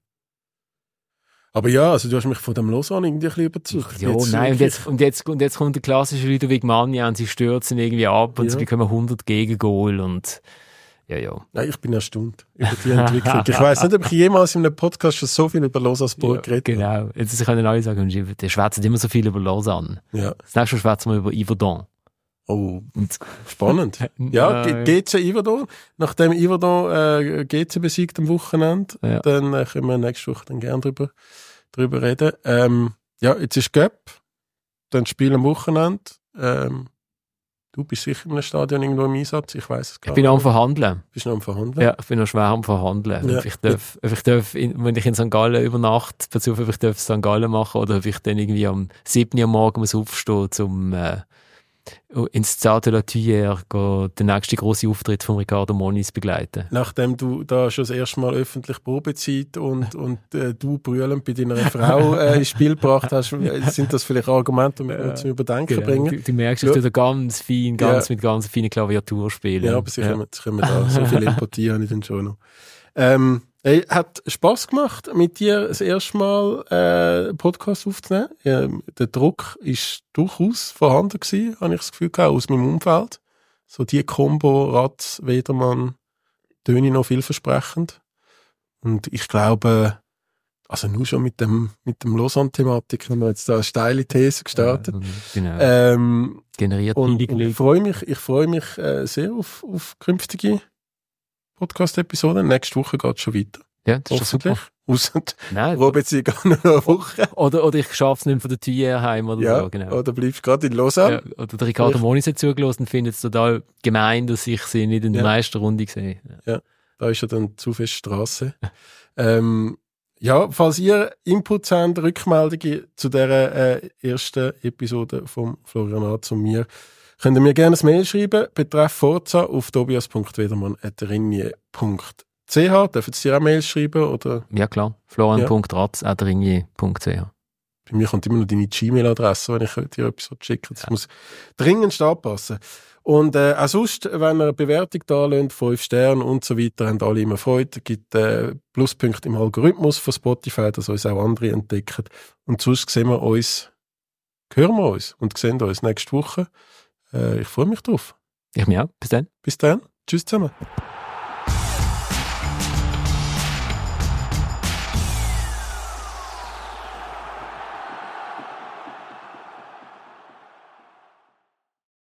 A: Aber ja, also du hast mich von dem Lausanne irgendwie ein bisschen überzeugt.
B: Ja, nein, und jetzt kommt der klassische Ludovic Magna und sie stürzen irgendwie ab und sie bekommen 100 Gegengol und ja.
A: Nein, ich bin erstaunt über die Entwicklung. Ich weiss nicht, ob ich jemals in einem Podcast schon so viel über Lausanne geredet habe.
B: Genau. Jetzt können alle sagen, die schwätzen immer so viel über Lausanne.
A: Ja.
B: Das nächste Mal schwätzen wir über Yverdon.
A: Oh, spannend. Ja, GC Yverdon. Nachdem Yverdon GC besiegt am Wochenende, dann können wir nächste Woche dann gerne drüber reden. Ja, jetzt ist Göpp, dann Spiel am Wochenende. Du bist sicher in einem Stadion irgendwo im Einsatz, ich weiss es gar nicht.
B: Ich bin am Verhandeln.
A: Bist du noch am Verhandeln?
B: Ja, ich bin noch schwer am Verhandeln.
A: Ja.
B: Ob ich darf, wenn ich in St. Gallen übernachte, versuche, ob ich St. Gallen machen oder ob ich dann irgendwie am 7. Uhr morgen muss aufstehen, um ins Stade de la Thuillère den nächsten grossen Auftritt von Riccardo Moniz begleiten.
A: Nachdem du da schon das erste Mal öffentlich Probezeit und du brüllend bei deiner Frau ins Spiel gebracht hast, sind das vielleicht Argumente, die wir zum Überdenken bringen?
B: Du merkst, dass du da ganz fein, mit ganz feinen Klaviatur spielen.
A: Ja, aber sie können da so viel Empathie habe ich dann schon noch. Hat Spass gemacht, mit dir das erste Mal Podcast aufzunehmen. Der Druck ist durchaus vorhanden gewesen, habe ich das Gefühl gehabt, aus meinem Umfeld. So die Kombo Ratz, Wedermann, töne noch vielversprechend. Und ich glaube, also nur schon mit dem Lausanne-Thematik haben wir jetzt da eine steile These gestartet.
B: Ja, genau. Generiert
A: und ich freue mich sehr auf künftige Podcast-Episoden. Nächste Woche geht es schon weiter.
B: Ja, das ist super.
A: Nein, Robert, sie gehen noch eine Woche.
B: Oder ich schaffe es nicht mehr von der Thuillère heim oder so. Genau.
A: Oder bleibst gerade in Lausanne.
B: Ja, oder der Riccardo Moniz hat zugelassen und findet es total gemein, dass ich sie nicht in der Meisterrunde sehe.
A: Ja, da ist ja dann zu fest Strasse. Ja, falls ihr Inputs habt, Rückmeldungen zu dieser ersten Episode vom Florian Arz und mir, könnt ihr mir gerne ein Mail schreiben, betreff Forza auf tobias.wedermann@ringier.ch. Dürfen Sie auch Mails schreiben? Oder?
B: Ja, klar. florian.ratz@ringier.ch.
A: Bei mir kommt immer noch deine Gmail-Adresse, wenn ich dir etwas schicke. Das muss dringend anpassen. Und auch sonst, wenn ihr eine Bewertung da lasst, 5 Sterne und so weiter, haben alle immer Freude. Es gibt Pluspunkte im Algorithmus von Spotify, dass uns auch andere entdecken. Und sonst hören wir uns und sehen uns nächste Woche. Ich freue mich drauf.
B: Ich mich auch. Bis dann.
A: Bis dann. Tschüss zusammen.